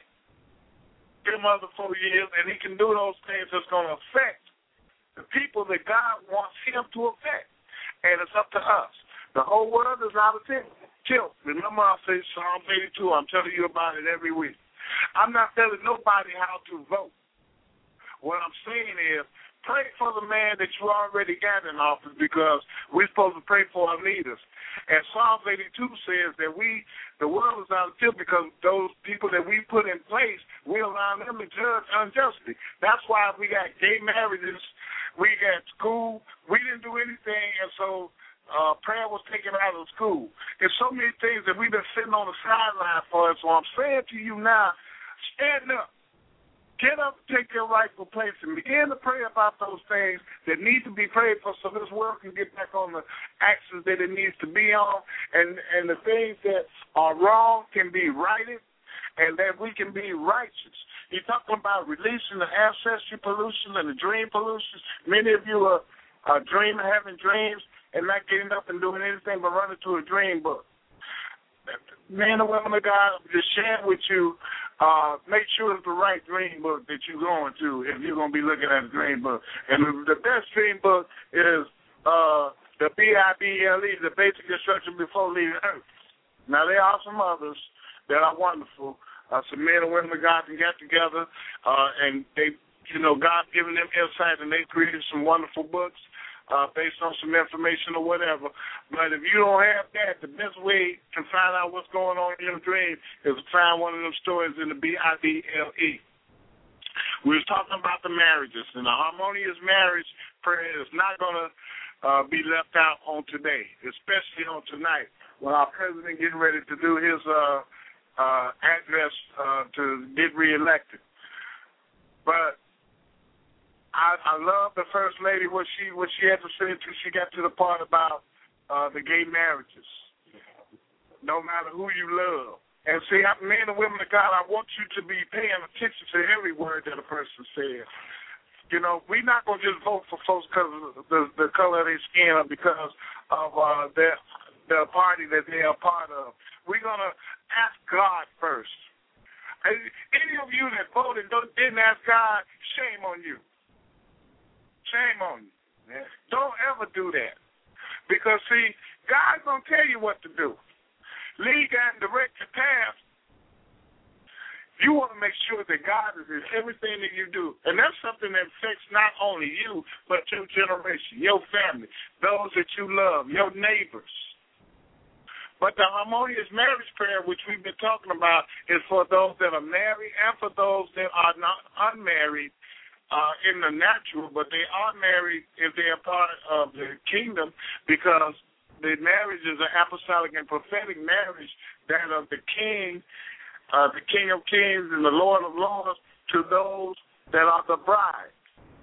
them other four years and he can do those things that's going to affect the people that God wants him to affect. And it's up to us. The whole world is out of tilt. Remember I say Psalm eighty-two, I'm telling you about it every week. I'm not telling nobody how to vote. What I'm saying is, pray for the man that you already got in office because we're supposed to pray for our leaders. And Psalm eighty-two says that we, the world is out of tilt because those people that we put in place, we allow them to judge unjustly. That's why we got gay marriages, we got school, we didn't do anything, and so uh, prayer was taken out of school. There's so many things that we've been sitting on the sideline for, so I'm saying to you now, stand up. Get up, take your rightful place, and begin to pray about those things that need to be prayed for so this world can get back on the axis that it needs to be on, and, and the things that are wrong can be righted, and that we can be righteous. You're talking about releasing the ancestry pollution and the dream pollution. Many of you are, are dreaming, having dreams, and not getting up and doing anything but running to a dream book. Men and women of God, just sharing with you, uh, make sure it's the right dream book that you're going to if you're going to be looking at a dream book. And the, the best dream book is uh, the B I B L E, the Basic Instruction Before Leaving Earth. Now, there are some others that are wonderful. Uh, some men and women of God can get together, uh, and they, you know, God's given them insight, and they created some wonderful books. Uh, based on some information or whatever. But if you don't have that, the best way to find out what's going on in your dream is to find one of them stories in the B I B L E. We was talking about the marriages, and the harmonious marriage prayer is not going to uh, be left out on today, especially on tonight when our president getting ready to do his uh, uh, address uh, to get reelected. But I, I love the First Lady, what she what she had to say until she got to the part about uh, the gay marriages. No matter who you love. And see, men and women of God, I want you to be paying attention to every word that a person says. You know, we're not going to just vote for folks because of the, the color of their skin or because of uh, their, the party that they are part of. We're going to ask God first. Any of you that voted don't, didn't ask God, shame on you. Shame on you. Yeah. Don't ever do that. Because, see, God's going to tell you what to do. Lead and direct your path. You want to make sure that God is in everything that you do. And that's something that affects not only you, but your generation, your family, those that you love, your neighbors. But the harmonious marriage prayer, which we've been talking about, is for those that are married and for those that are not unmarried. Uh, in the natural, but they are married if they are part of the kingdom because the marriage is an apostolic and prophetic marriage that of the king, uh, the King of Kings and the Lord of Lords to those that are the bride.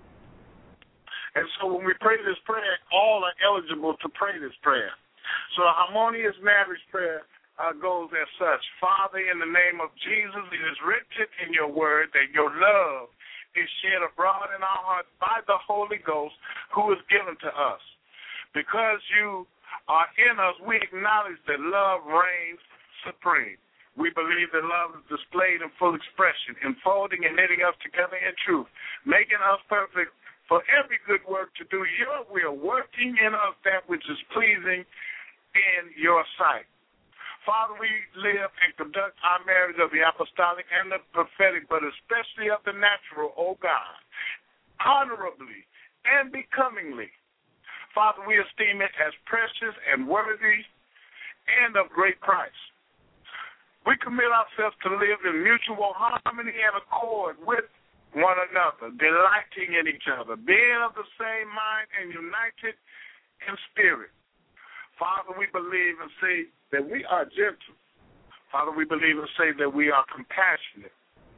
And so when we pray this prayer, all are eligible to pray this prayer. So a harmonious marriage prayer uh, goes as such. Father, in the name of Jesus, it is written in your word that your love is shed abroad in our hearts by the Holy Ghost who is given to us. Because you are in us, we acknowledge that love reigns supreme. We believe that love is displayed in full expression, enfolding and knitting us together in truth, making us perfect for every good work to do your will, working in us that which is pleasing in your sight. Father, we live and conduct our marriage of the apostolic and the prophetic, but especially of the natural, O God, honorably and becomingly. Father, we esteem it as precious and worthy and of great price. We commit ourselves to live in mutual harmony and accord with one another, delighting in each other, being of the same mind and united in spirit. Father, we believe and say that we are gentle. Father, we believe and say that we are compassionate.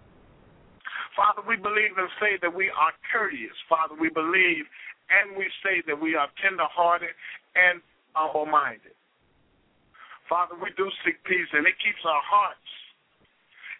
Father, we believe and say that we are courteous. Father, we believe and we say that we are tender-hearted and humble-minded. Father, we do seek peace, and it keeps our hearts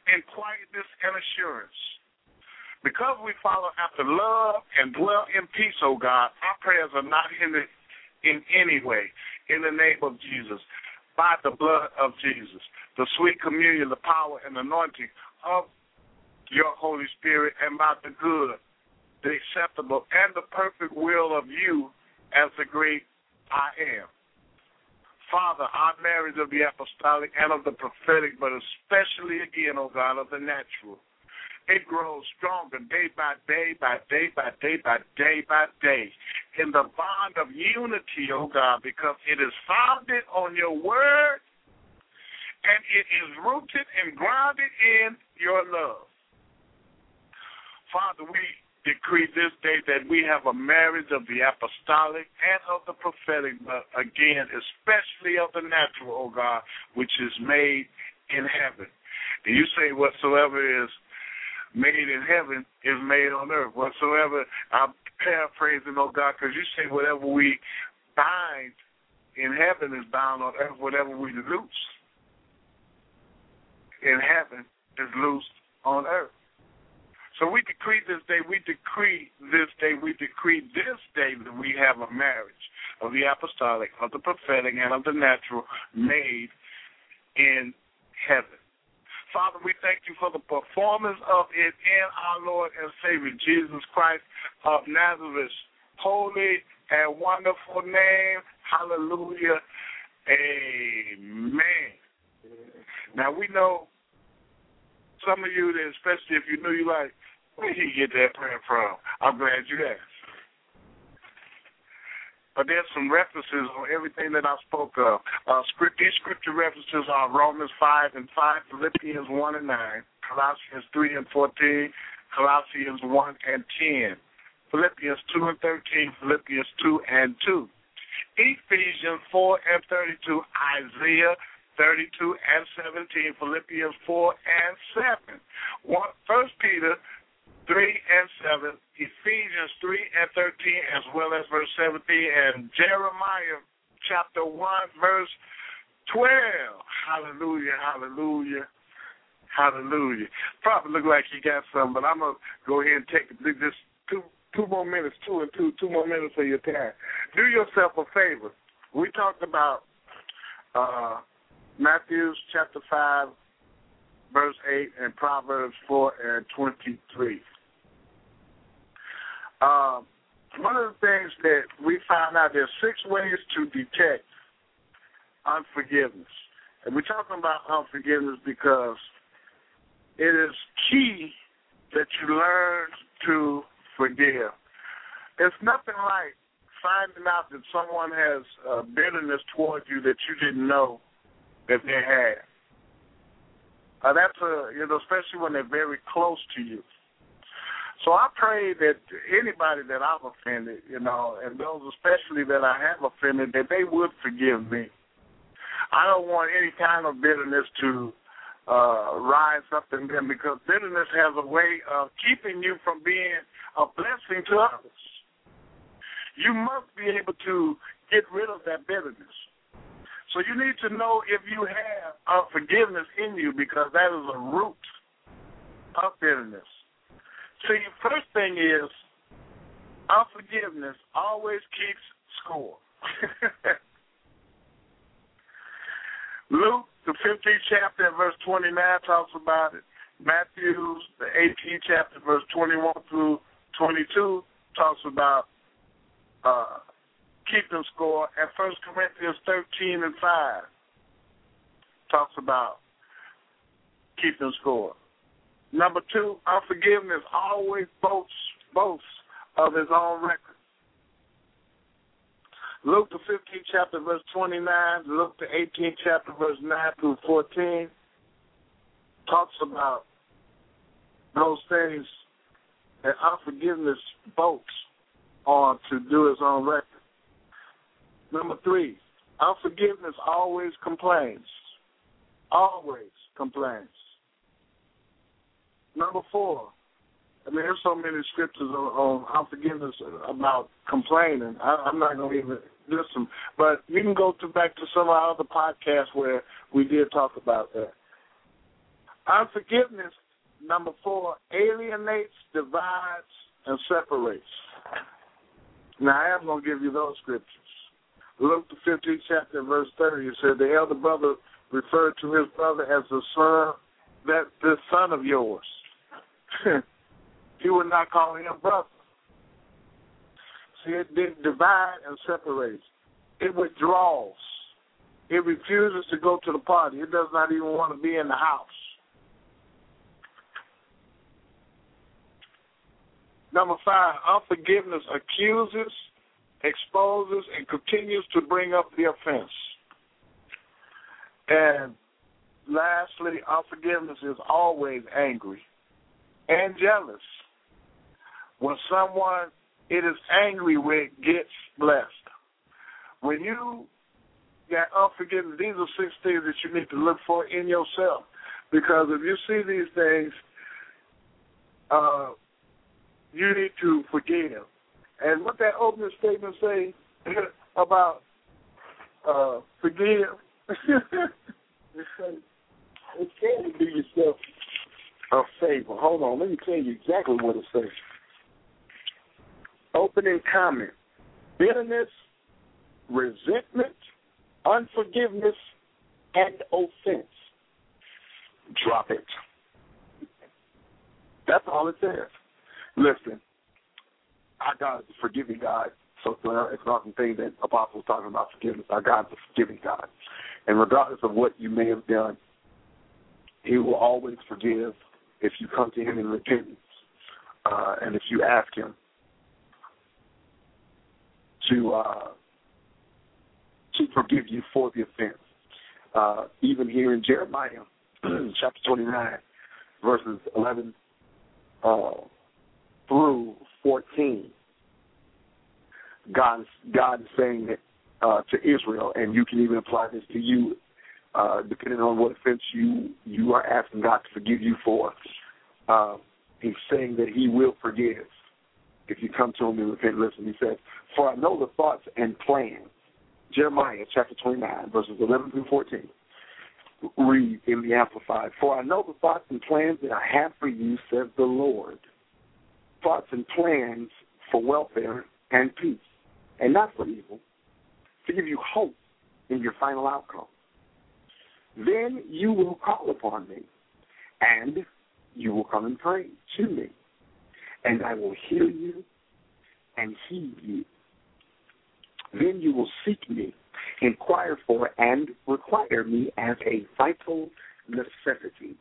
in quietness and assurance. Because we follow after love and dwell in peace, O God, our prayers are not hindered in any way. In the name of Jesus, by the blood of Jesus, the sweet communion, the power and anointing of your Holy Spirit, and by the good, the acceptable, and the perfect will of you as the great I am. Father, our marriage of the apostolic and of the prophetic, but especially again, O God, of the natural, it grows stronger day by day, by day, by day, by day, by day, in the bond of unity, O God, because it is founded on your word and it is rooted and grounded in your love. Father, we decree this day that we have a marriage of the apostolic and of the prophetic, but again, especially of the natural, O God, which is made in heaven. And you say whatsoever is made in heaven is made on earth. Whatsoever, I'm paraphrasing, oh God, because you say whatever we bind in heaven is bound on earth. Whatever we loose in heaven is loosed on earth. So we decree this day, we decree this day, we decree this day that we have a marriage of the apostolic, of the prophetic, and of the natural made in heaven. Father, we thank you for the performance of it in our Lord and Savior, Jesus Christ of Nazareth. Holy and wonderful name. Hallelujah. Amen. Now, we know some of you, especially if you knew, you like, where did he get that prayer from? I'm glad you asked. But there's some references on everything that I spoke of. Uh, script, these scripture references are Romans five and five, Philippians one and nine, Colossians three and fourteen, Colossians one and ten, Philippians two and thirteen, Philippians two and two, Ephesians four and thirty-two, Isaiah thirty-two and seventeen, Philippians four and seven, First Peter three and seven, Ephesians three and thirteen, as well as verse seventeen, and Jeremiah chapter one, verse twelve. Hallelujah, hallelujah, hallelujah. Probably look like you got some, but I'm going to go ahead and take this two two more minutes, two and two, two more minutes of your time. Do yourself a favor. We talked about uh, Matthew chapter five, verse eight, and Proverbs four and twenty-three. Uh, one of the things that we found out, there's six ways to detect unforgiveness. And we're talking about unforgiveness because it is key that you learn to forgive. It's nothing like finding out that someone has uh, bitterness towards you that you didn't know that they had. Uh, that's a, you know, especially when they're very close to you. So I pray that anybody that I've offended, you know, and those especially that I have offended, that they would forgive me. I don't want any kind of bitterness to uh, rise up in them, because bitterness has a way of keeping you from being a blessing to others. You must be able to get rid of that bitterness. So you need to know if you have unforgiveness in you, because that is a root of bitterness. See, first thing is, unforgiveness always keeps score. Luke, the fifteenth chapter, verse twenty-nine, talks about it. Matthew, the eighteenth chapter, verse twenty-one through twenty-two, talks about uh, keeping score. And First Corinthians thirteen and five talks about keeping score. Number two, unforgiveness always boasts, boasts of his own record. Luke, the fifteenth chapter, verse twenty-nine, Luke, the eighteenth chapter, verse nine through fourteen, talks about those things that unforgiveness boasts on to do its own record. Number three, unforgiveness always complains. Always complains. Number four, I mean, there's so many scriptures on, on unforgiveness about complaining. I, I'm not going to even list them. But you can go to back to some of our other podcasts where we did talk about that. Unforgiveness, number four, alienates, divides, and separates. Now, I am going to give you those scriptures. Luke, the fifteenth chapter, verse thirty, it said, the elder brother referred to his brother as the son, that the son of yours. He would not call him brother. See, it didn't divide and separate. It withdraws. It refuses to go to the party. It does not even want to be in the house. Number five, unforgiveness accuses, exposes, and continues to bring up the offense. And lastly, unforgiveness is always angry and jealous. When someone it is angry with gets blessed. When you got unforgiveness, these are six things that you need to look for in yourself. Because if you see these things, uh, you need to forgive. And what that opening statement say about uh, forgive, it can do yourself a favor. Hold on, let me tell you exactly what it says. Opening comment: bitterness, resentment, unforgiveness, and offense. Drop it. That's all it says. Listen, our God is a forgiving God. So it's an awesome thing that Apostle was talking about forgiveness. Our God is a forgiving God. And regardless of what you may have done, He will always forgive if you come to Him in repentance uh, and if you ask Him to uh, to forgive you for the offense. Uh, even here in Jeremiah chapter twenty-nine, verses eleven uh, through fourteen, God is, God is saying that uh, to Israel, and you can even apply this to you, uh, depending on what offense you, you are asking God to forgive you for. Uh, he's saying that He will forgive if you come to Him and repent. Listen, He says, "For I know the thoughts and plans." Jeremiah chapter twenty-nine, verses eleven through fourteen. Read in the Amplified. "For I know the thoughts and plans that I have for you, says the Lord. Thoughts and plans for welfare and peace, and not for evil, to give you hope in your final outcome. Then you will call upon me, and you will come and pray to me, and I will hear you and heed you. Then you will seek me, inquire for, and require me as a vital necessity,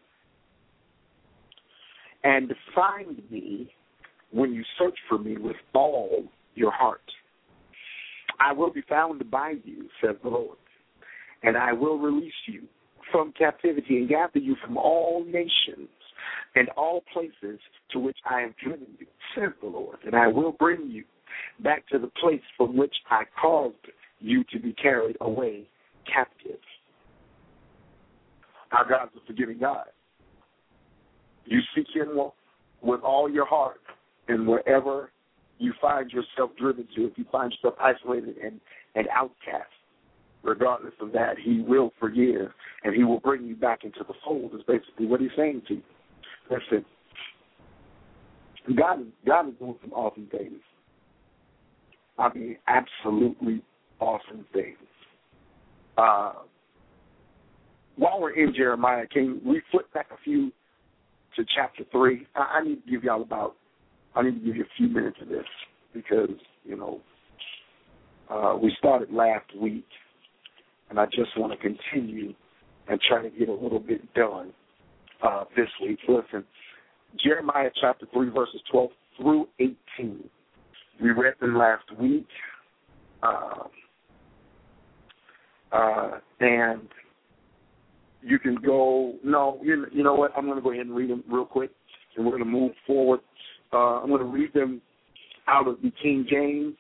and find me when you search for me with all your heart. I will be found by you, says the Lord, and I will release you from captivity and gather you from all nations and all places to which I have driven you, says the Lord, and I will bring you back to the place from which I caused you to be carried away captive." Our God is a forgiving God. You seek Him with all your heart, and wherever you find yourself driven to, if you find yourself isolated and, and outcast, regardless of that, He will forgive, and He will bring you back into the fold, is basically what He's saying to you. Listen, God is, God is doing some awesome things. I mean, absolutely awesome things. Uh, while we're in Jeremiah, can we flip back a few to chapter three? I, I need to give y'all about, I need to give you a few minutes of this because, you know, uh, we started last week, and I just want to continue and try to get a little bit done uh, this week. Listen, Jeremiah chapter three, verses twelve through eighteen. We read them last week, uh, uh, and you can go, no, you, you know what, I'm going to go ahead and read them real quick, and we're going to move forward. Uh, I'm going to read them out of the King James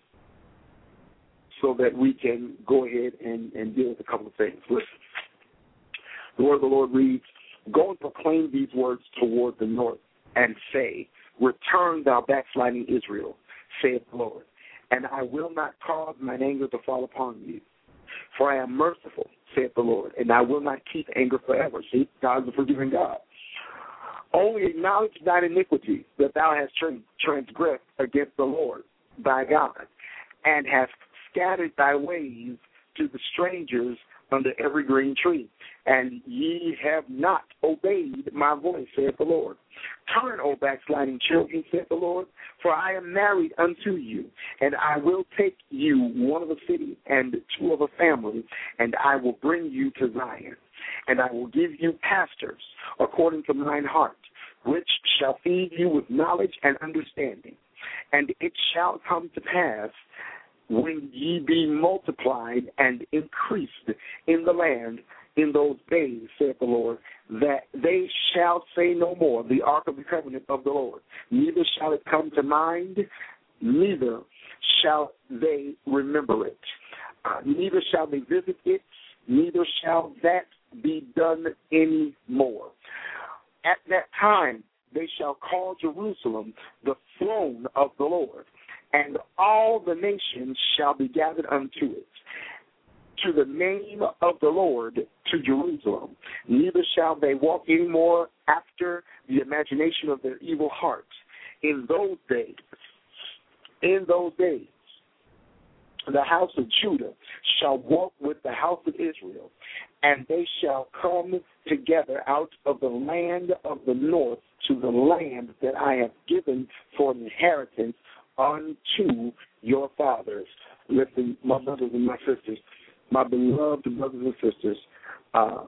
so that we can go ahead and, and deal with a couple of things. Listen, the word of the Lord reads, "Go and proclaim these words toward the north, and say, Return, thou backsliding Israel, saith the Lord, and I will not cause mine anger to fall upon you. For I am merciful, saith the Lord, and I will not keep anger forever. See, God's a forgiving God. Only acknowledge thine iniquity, that thou hast transgressed against the Lord thy God, and hast scattered thy ways to the strangers under every green tree, and ye have not obeyed my voice, saith the Lord. Turn, O backsliding children, saith the Lord, for I am married unto you, and I will take you one of a city and two of a family, and I will bring you to Zion, and I will give you pastors according to mine heart, which shall feed you with knowledge and understanding. And it shall come to pass, when ye be multiplied and increased in the land in those days, saith the Lord, that they shall say no more, the ark of the covenant of the Lord. Neither shall it come to mind, neither shall they remember it. Uh, neither shall they visit it, neither shall that be done any more. At that time they shall call Jerusalem the throne of the Lord, and all the nations shall be gathered unto it. To the name of the Lord, to Jerusalem. Neither shall they walk any more after the imagination of their evil hearts. In those days, in those days, the house of Judah shall walk with the house of Israel, and they shall come together out of the land of the north to the land that I have given for an inheritance unto your fathers. Listen, my brothers and my sisters, my beloved brothers and sisters, uh,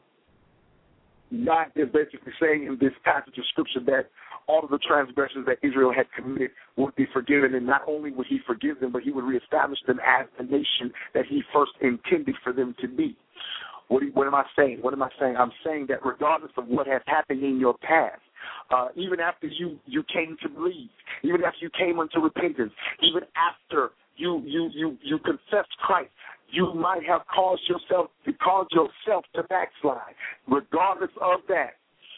God is basically saying in this passage of Scripture that all of the transgressions that Israel had committed would be forgiven, and not only would he forgive them, but he would reestablish them as the nation that he first intended for them to be. What, do, what am I saying? What am I saying? I'm saying that regardless of what has happened in your past, uh, even after you, you came to believe, even after you came unto repentance, even after you you you, you confessed Christ, you might have caused yourself to cause yourself to backslide. Regardless of that,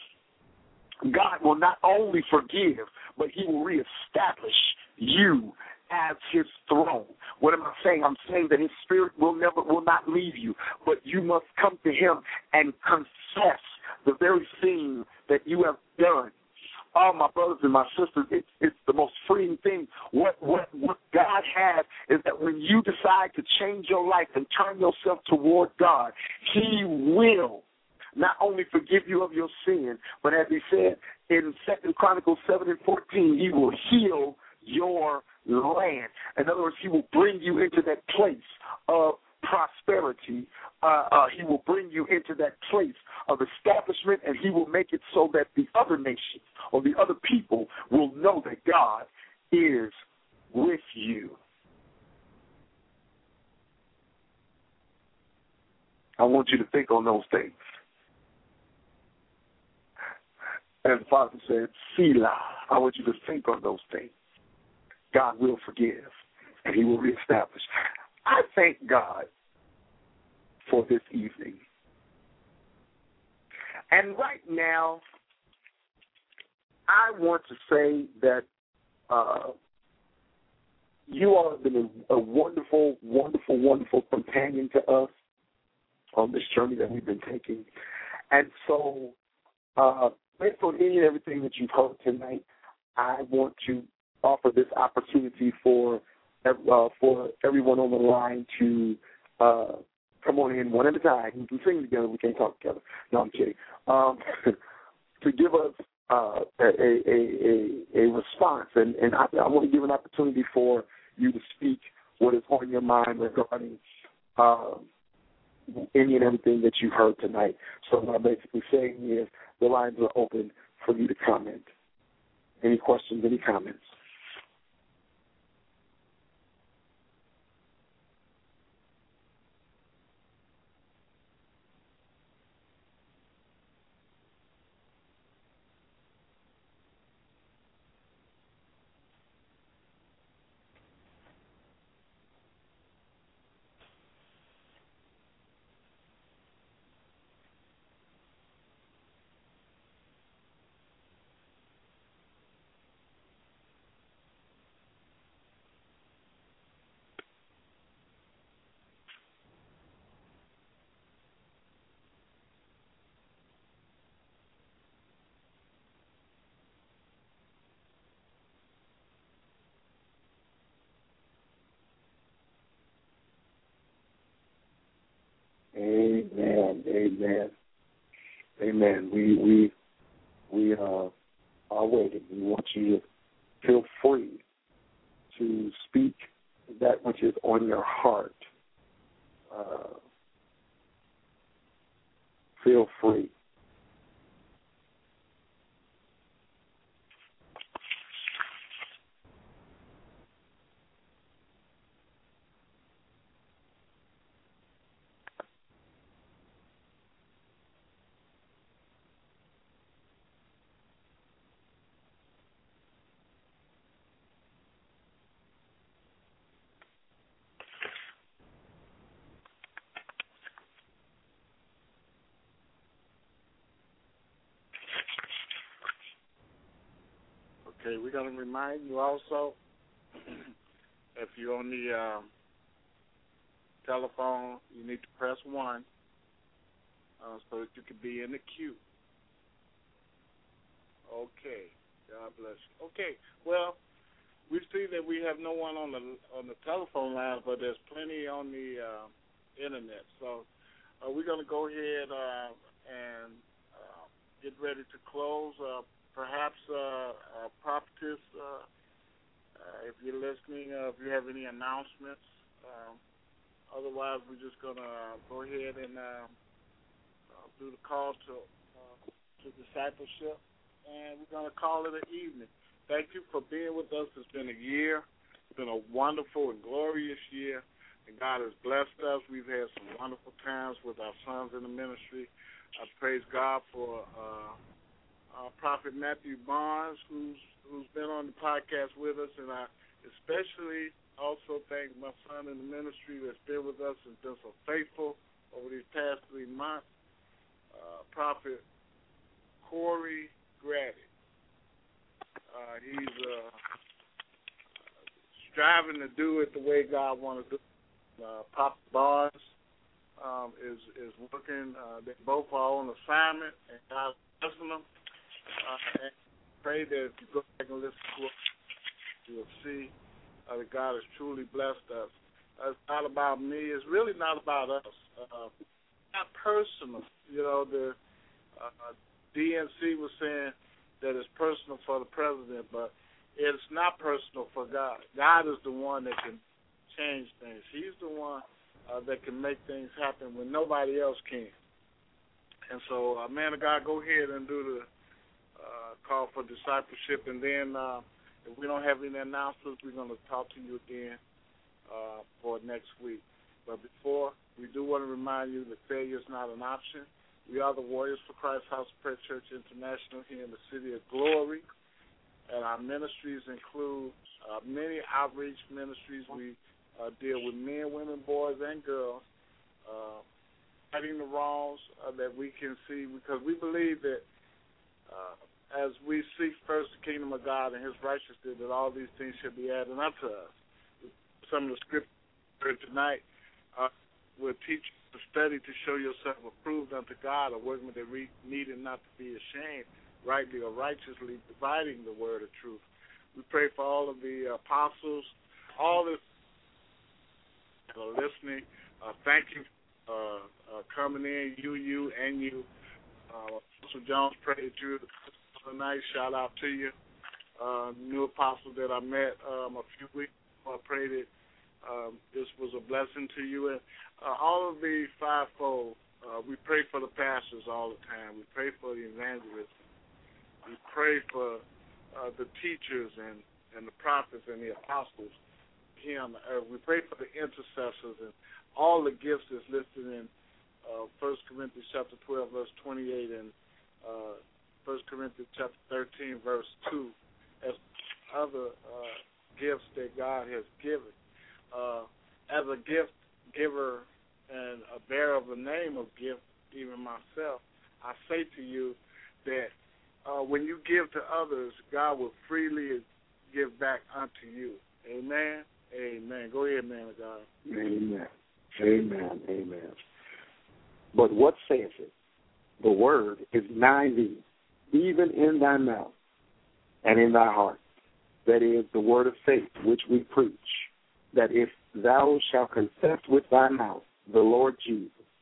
God will not only forgive, but he will reestablish you as his throne. What am I saying? I'm saying that his spirit will never will not leave you, but you must come to him and confess the very thing that you have done. Oh, my brothers and my sisters, it's, it's the most freeing thing. What, what, what God has is that when you decide to change your life and turn yourself toward God, he will not only forgive you of your sin, but as he said in Second Chronicles seven and fourteen, he will heal your land. In other words, he will bring you into that place of prosperity. Uh, uh, he will bring you into that place of establishment, and he will make it so that the other nations or the other people will know that God is with you. I want you to think on those things. As the Father said, Selah, I want you to think on those things. God will forgive, and he will reestablish. I thank God for this evening. And right now, I want to say that uh, you all have been a, a wonderful, wonderful, wonderful companion to us on this journey that we've been taking. And so, uh, based on any and everything that you've heard tonight, I want to offer this opportunity for uh, for everyone on the line to uh, come on in one at a time. We can sing together. We can talk together. No, I'm kidding. Um, to give us uh, a, a, a, a response, and, and I, I want to give an opportunity for you to speak what is on your mind regarding uh, any and everything that you've heard tonight. So what I'm basically saying is the lines are open for you to comment. Any questions, any comments? Amen. Amen. We we we uh, are waiting. We want you to feel free to speak that which is on your heart. Uh, feel free. Okay, we're going to remind you also, if you're on the uh, telephone, you need to press one uh, so that you can be in the queue. Okay, God bless you. Okay, well, we see that we have no one on the on the telephone line, but there's plenty on the uh, internet. So uh, we're going to go ahead uh, and uh, get ready to close. Uh, Perhaps, uh, uh, Prophetess, uh, uh, if you're listening, uh, if you have any announcements. Um, otherwise, we're just going to uh, go ahead and uh, uh, do the call to uh, to discipleship, and we're going to call it an evening. Thank you for being with us. It's been a year. It's been a wonderful and glorious year, and God has blessed us. We've had some wonderful times with our sons in the ministry. I praise God for uh, Uh, Prophet Matthew Barnes, who's who's been on the podcast with us, and I especially also thank my son in the ministry that's been with us and been so faithful over these past three months, uh, Prophet Corey Grady. Uh, he's uh, striving to do it the way God wants to do it. Uh, Prophet Barnes um, is, is working. Uh, they both are on assignment, and God's blessing them. Uh, and pray that if you go back and listen to it, you'll see uh, that God has truly blessed us. Uh, it's not about me. It's really not about us. Uh, not personal. You know, the uh, D N C was saying that it's personal for the president, but it's not personal for God. God is the one that can change things. He's the one uh, that can make things happen when nobody else can. And so, uh, man of God, go ahead and do the Uh, call for discipleship, and then uh, if we don't have any announcements, we're going to talk to you again uh, for next week. But before, we do want to remind you that failure is not an option. We are the Warriors for Christ House of Prayer Church International here in the city of Glory, and our ministries include uh, many outreach ministries. We uh, deal with men, women, boys, and girls, uh, fighting the wrongs uh, that we can see, because we believe that Uh, as we seek first the kingdom of God and his righteousness, that all these things should be added unto us. Some of the scripture tonight uh, will teach you to study to show yourself approved unto God, a workman that re- needed not to be ashamed, rightly or righteously dividing the word of truth. We pray for all of the apostles, all this that are listening. Uh, thank you for uh, uh, coming in, you, you, and you. Uh, Apostle Jones prayed you tonight. Shout out to you. Uh, new apostle that I met um, a few weeks ago. I prayed that um, this was a blessing to you. And uh, all of the fivefold, uh, we pray for the pastors all the time. We pray for the evangelists. We pray for uh, the teachers and, and the prophets and the apostles here on the earth. We pray for the intercessors and all the gifts that's listed in Uh, First Corinthians chapter twelve, verse twenty-eight, and uh, First Corinthians chapter thirteen, verse two, as other uh, gifts that God has given. Uh, as a gift giver and a bearer of the name of gift, even myself, I say to you that uh, when you give to others, God will freely give back unto you. Amen? Amen. Go ahead, man of God. Amen. Amen. Amen. But what saith it? The word is nigh thee, even in thy mouth and in thy heart. That is the word of faith which we preach, that if thou shalt confess with thy mouth the Lord Jesus,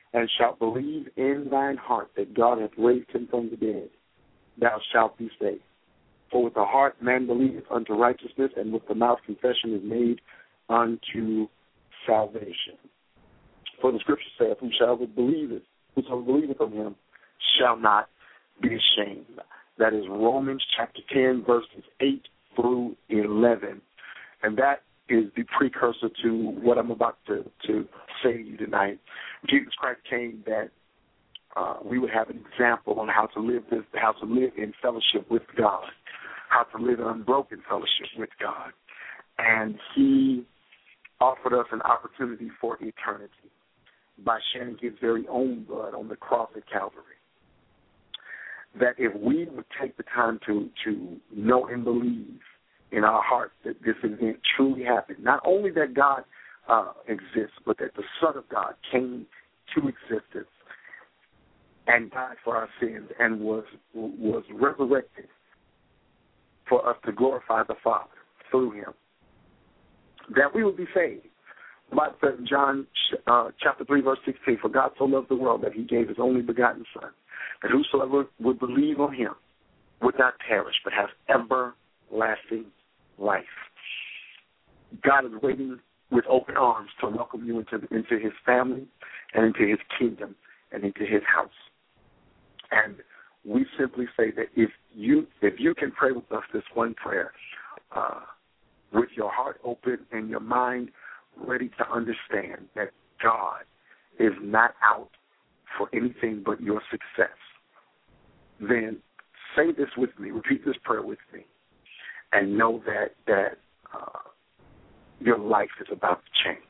and shalt believe in thine heart that God hath raised him from the dead, thou shalt be saved. For with the heart man believeth unto righteousness, and with the mouth confession is made unto salvation. For the scripture saith, Whosoever believeth, whosoever believeth on him shall not be ashamed. That is Romans chapter ten, verses eight through eleven. And that is the precursor to what I'm about to, to say to you tonight. Jesus Christ came that uh, we would have an example on how to live this, how to live in fellowship with God, how to live in unbroken fellowship with God. And he offered us an opportunity for eternity by shedding his very own blood on the cross at Calvary. That if we would take the time to, to know and believe in our hearts that this event truly happened, not only that God uh, exists, but that the Son of God came to existence and died for our sins and was was resurrected for us to glorify the Father through him, that we would be saved. The Bible says in John uh, chapter three, verse sixteen, for God so loved the world that he gave his only begotten Son, that whosoever would believe on him would not perish, but have everlasting life. God is waiting with open arms to welcome you into, into his family and into his kingdom and into his house. And we simply say that if you if you can pray with us this one prayer, uh, with your heart open and your mind ready to understand that God is not out for anything but your success, then say this with me, repeat this prayer with me, and know that that uh, your life is about to change.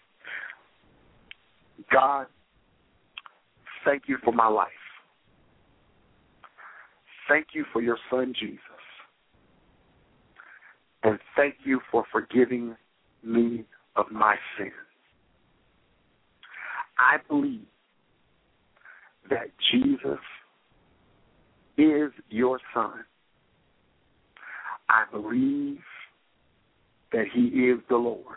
God, thank you for my life. Thank you for your Son, Jesus. And thank you for forgiving me of my sins. I believe that Jesus is your Son. I believe that he is the Lord.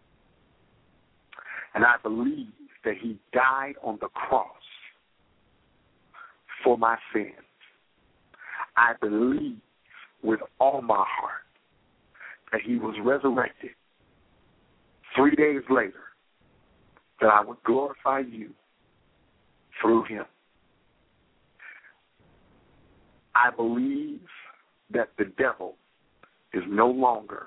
And I believe that he died on the cross for my sins. I believe with all my heart that he was resurrected three days later, that I would glorify you through him. I believe that the devil is no longer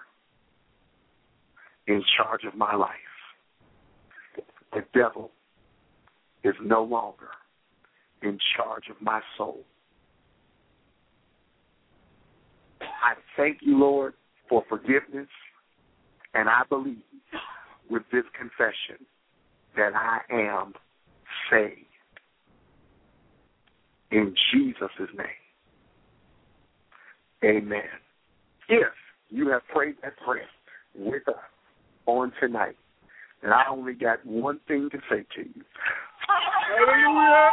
in charge of my life. The devil is no longer in charge of my soul. I thank you, Lord, for forgiveness, and I believe with this confession that I am saved. In Jesus' name, amen. If you have prayed that prayer with us on tonight, and I only got one thing to say to you. Hallelujah!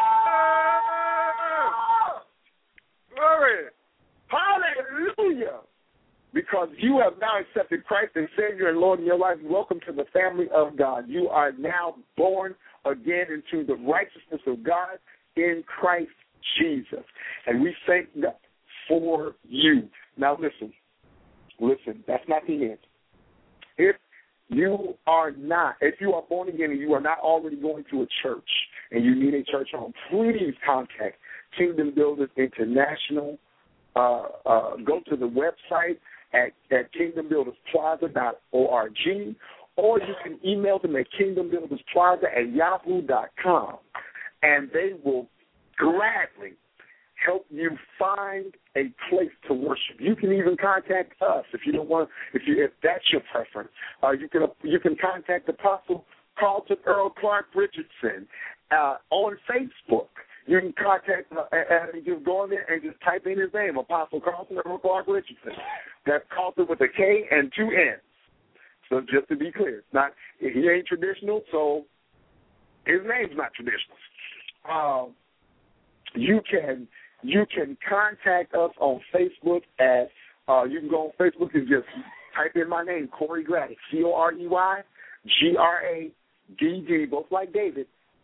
Glory! Hallelujah! Because you have now accepted Christ as Savior and Lord in your life, welcome to the family of God. You are now born again into the righteousness of God in Christ Jesus. And we thank God for you. Now listen, listen, that's not the end. If you are not, if you are born again and you are not already going to a church and you need a church home, please contact Kingdom Builders International. Uh, uh, go to the website at, at kingdom builders plaza dot org, or you can email them at kingdom builders plaza at yahoo dot com, and they will gladly help you find a place to worship. You can even contact us if you don't want, if you if that's your preference. Uh, you can you can contact Apostle Carlton Earl Clark Richardson uh, on Facebook. You can contact uh, and just go in there and just type in his name, Apostle Carlton Earl Clark Richardson. That's Carlton with a K and two N's. So just to be clear, it's not he ain't traditional, so his name's not traditional. Um, you can you can contact us on Facebook at uh, you can go on Facebook and just type in my name, Corey Grady, C O R E Y G R A D D, both like David,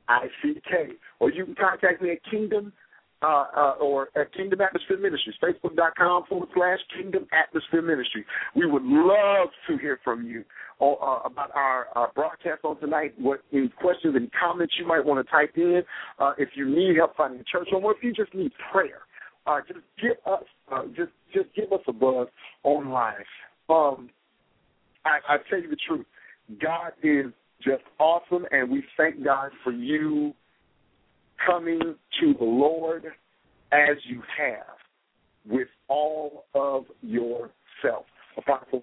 I C K. Or you can contact me at Kingdom uh, uh, or at Kingdom Atmosphere Ministries, Facebook.com forward slash Kingdom Atmosphere Ministry. We would love to hear from you on, uh, about our, our broadcast on tonight, what any questions and comments you might want to type in. Uh, if you need help finding a church home, or if you just need prayer, uh, just give us uh, just just give us a buzz online. Um, I, I tell you the truth, God is just awesome, and we thank God for you coming to the Lord as you have, with all of yourself. Apostle.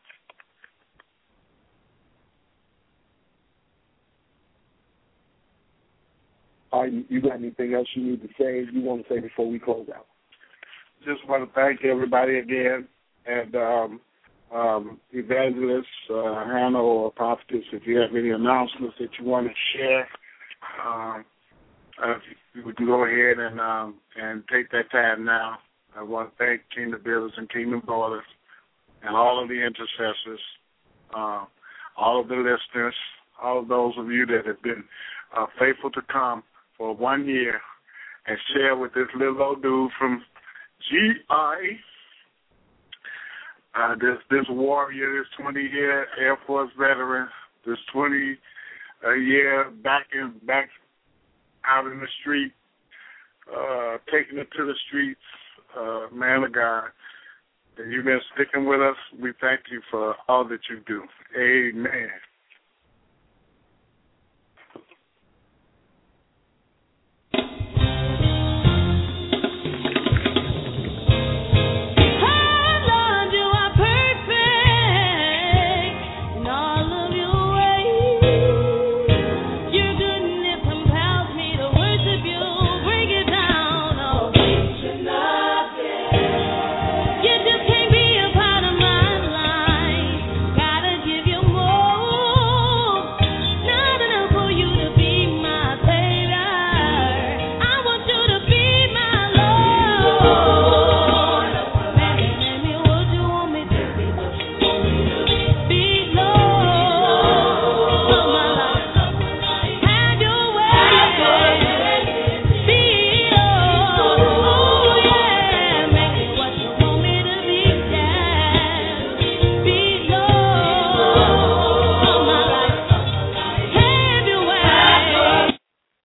Are you, you got anything else you need to say, you want to say before we close out? Just want to thank everybody again, and um, um, Evangelist uh, Hannah or Prophetess, if you have any announcements that you want to share, um, uh, we can go ahead and um, and take that time now. I want to thank Kingdom Builders and Kingdom Builders and all of the intercessors, uh, all of the listeners, all of those of you that have been uh, faithful to come for one year and share with this little old dude from G I, uh, this this warrior, this twenty-year Air Force veteran, this twenty-year back in back out in the street, uh, taking it to the streets, uh, man of God. And you've been sticking with us. We thank you for all that you do. Amen.